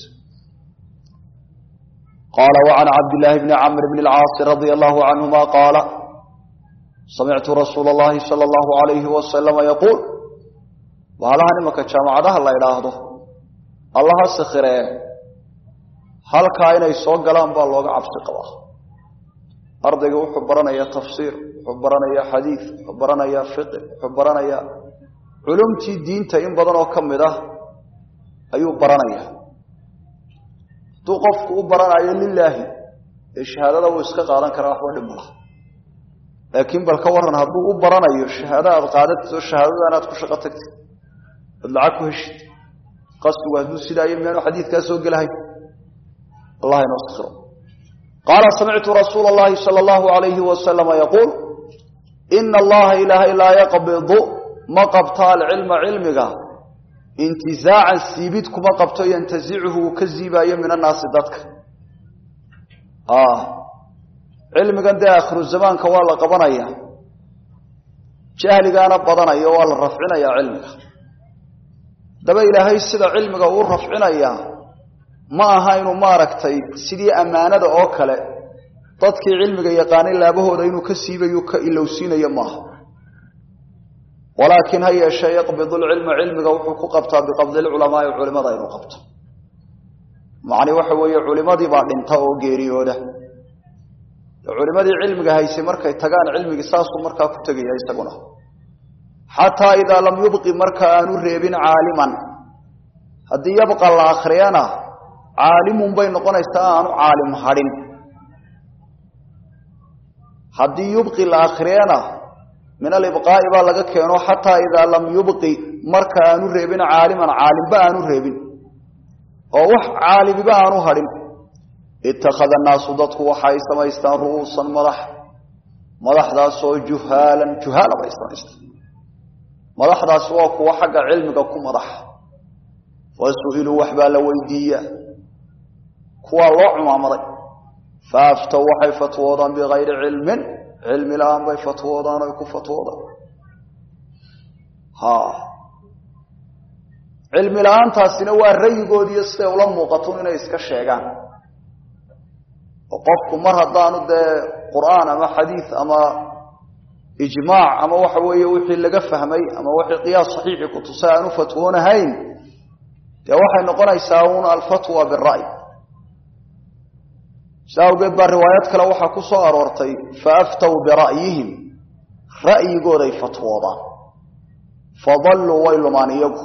قال وعن عبد الله بن عمرو بن العاص رضي الله عنهما قال سمعت رسول الله صلى الله عليه وسلم يقول وهلا هنمك جامعة الله إلهه الله سخره هل كاين يسوق قلان بالله عبس قواه أرضك وحبرنا يا تفسير حبرنا يا حديث حبرنا يا فقه حبرنا يا علومتي دين تين بدن وكمده أيوب برنا يا توقف وبرنا يا لله الشهادة لو اسقط على كراح ودمله لكن بالكورن هذو وبرنا يا الشهادة القادة الشهادة أنا تخش قتك العكو هشت قصد وهدو سيدا يمين حديث كاسوق لهي الله ينصره قال سمعت رسول الله صلى الله عليه وسلم يقول إن الله إله لا يقبض ما قبطال علم علمك انتزاعا سيبتك ما قبطو ينتزعه كالزيبايا من الناس ذاتك علمك انت آخر الزمان كوالا قبنايا جهلك أنا بضنايا والا رفعنا يا علمك دبا إلهي السيدة علمك ورفعنا يا ما هاينو ماركتي سيدي أمانة أو كله dadkii cilmiga yaqaan laabahooda inuu ka siibayo ka ilowsiinayo maaha walakin hay shay yaqbidu ilma cilmiga wuxuu ku qabtaa biqabd ulama culimada inuu qabto macni waxa weeye culimadii baa dhinta oo geeriyooda culimadii cilmiga haysay markay tagaan cilmiga saasu markaa ku tagayay isaguna hatta ida lam yubqi marka aanu reebin caaliman hadii yabqa la akhriyana caalimun bay noqonaysaa aanu caalim hadin haddii yubqi la akhriyana min al-ibqaa'i baa laga keeno hatta idha lam yubqi marka aanu reebin caaliman caalimba aanu reebin oo wax caalimiba aanu hadin ittakhadha an-naasu dadku waxay samaystaan ru'uusan madaxdaas oo juhaala bay samaystaan madaxdaas waa kuwa xagga cilmiga ku madax wasu'ilu waxba la weydiiya kuwa loo cumaamaday فافتوا وحي فتوضا بغير علم الآن بي فتوضا ويكون فتوضا علم الآن تاسينوا الرأي قود يستيولا موقتون إنا يسكشيغان وقفكم مرة دانو ده قرآن أما حديث أما إجماع أما وحوية وحي اللي فهمي أما وحي قياس صحيح كنتسانو فتوون هين يا وحي نقول يساوون الفتوى بالرأي ساوجد بالروايات كلا وحى كسو أرورتي فأفتوا برأيهم رأي قودي فتوضا فضلوا ويل ما نيقوا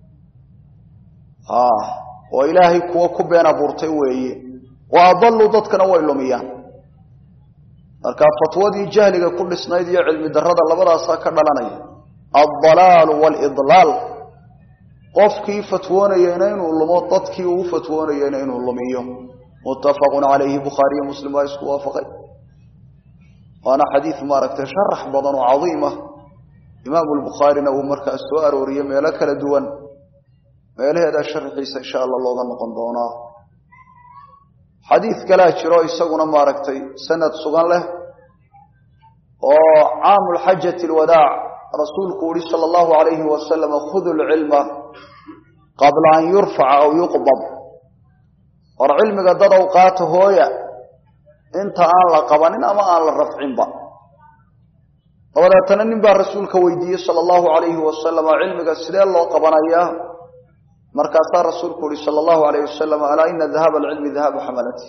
وإلهي كوا كبين بورتي وإيه وأضلوا ضدكنا ويل ميان marka fatwadii jahliga ku dhisnayd iyo cilmi darrada labadaas ka dhalanaya ad-dalal wal idlal qofkii fatwoonayna inuu lumo dadkii uu fatwoonayna inuu lumiyo muttafaqun alayhi bukhari iyo muslim waa isku waafaqay waana xadiis maaragtay sharax badan oo cadiima imaam al-bukhari uu markaa soo arooriyay meel kala duwan meelaheeda sharxiisa insha Allah looga noqon doonaa xadiis kala jiro isaguna maaragtay sanad sugan leh oo aamul hajjati al-wadaa rasuulku sallallahu alayhi wa sallam khudul ilma qabla an yurfa'a aw yuqbad war ilmiga dad oo qaato hooya inta aan la qabanin ama aan la rafcin ba wadaatana nin baa rasuulka weydiiyay sallallahu alayhi wa sallam ilmiga sidee loo qabanaya markaas rasuulku sallallahu alayhi wa sallam ala inna dhahab al-ilmi dhahab hamalati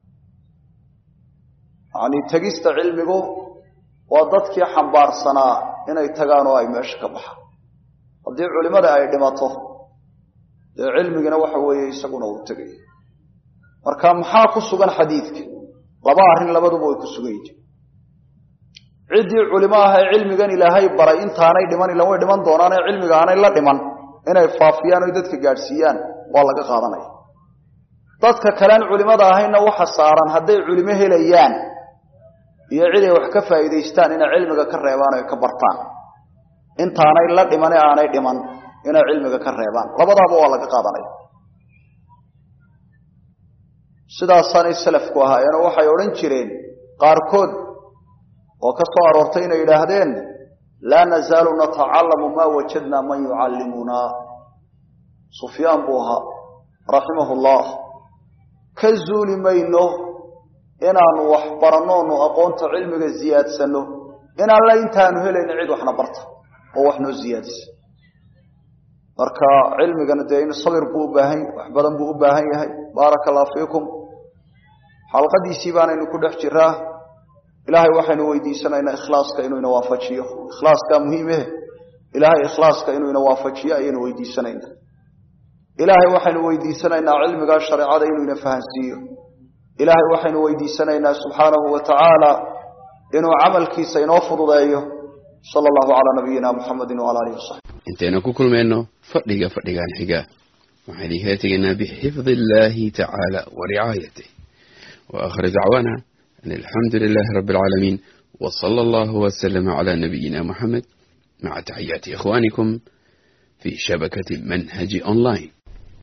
ani tagista ilmigu waa dadkii xambaarsanaa inay tagaan oo ay meesha ka baxaan hadii culimada ay dhimato cilmigana waxa weeye isaguna uu tagay marka maxaa ku sugan xadiidka laba arin labaduba way ku sugan yihiin cidii culimada ah cilmigan ilaahay baray intaanay dhiman ilaa way dhiman doonaan cilmiga aanay la dhiman inay faafiyaan oo dadka gaarsiiyaan waa laga qaadanaya dadka kale culimada ahayna waxa saaran haday culimo helayaan iyo cid ay wax ka faa'iideystaan in cilmiga ka reebaan oo ka bartaan intaanay la dhiman aanay dhiman in cilmiga ka reebaan labadaba waa laga qaadanaya sidaasana salafku ahaayeen waxay oran jireen qaarkood oo ka soo aroortay inay yiraahdeen la nazalu nata'allamu ma wajadna man yu'allimuna Sufyan buha rahimahullah kazuli mayno inaanu wax barano aqoonta cilmiga ziyaadsano inaan la intaanu helayna cid waxna barta oo wax noo ziyaadis marka cilmigan deeyna sabir buu baahan wax badan buu u baahan yahay barakallahu fiikum halqadiisi baanaynu ku dhex jiraa ilaahay waxaynu weydiisanaynaa ikhlaaska inuu ina waafajiyo ikhlaaska muhiim ah ilaahay ikhlaaska inuu ina waafajiyo ayaynu weydiisanaynaa ilaahay waxaynu weydiisanaynaa cilmiga shariicada inuu ina fahansiiyo ilaahay waxaynu weydiisanaynaa subhanahu wa ta'ala inuu amalkiisa inoo fududeeyo sallallahu ala nabiyina muhammadin wa ala alihi wasallam inteena ku kulmeenno fadhigan xiga waxaan idin heeteynaa bixifdillahi ta'ala wa ri'ayatihi wa akhir da'wana alhamdulillahi rabbil alamin wa sallallahu wa sallama ala nabiyyina muhammad ma'a tahiyyati ikhwanikum fi shabakati manhaj online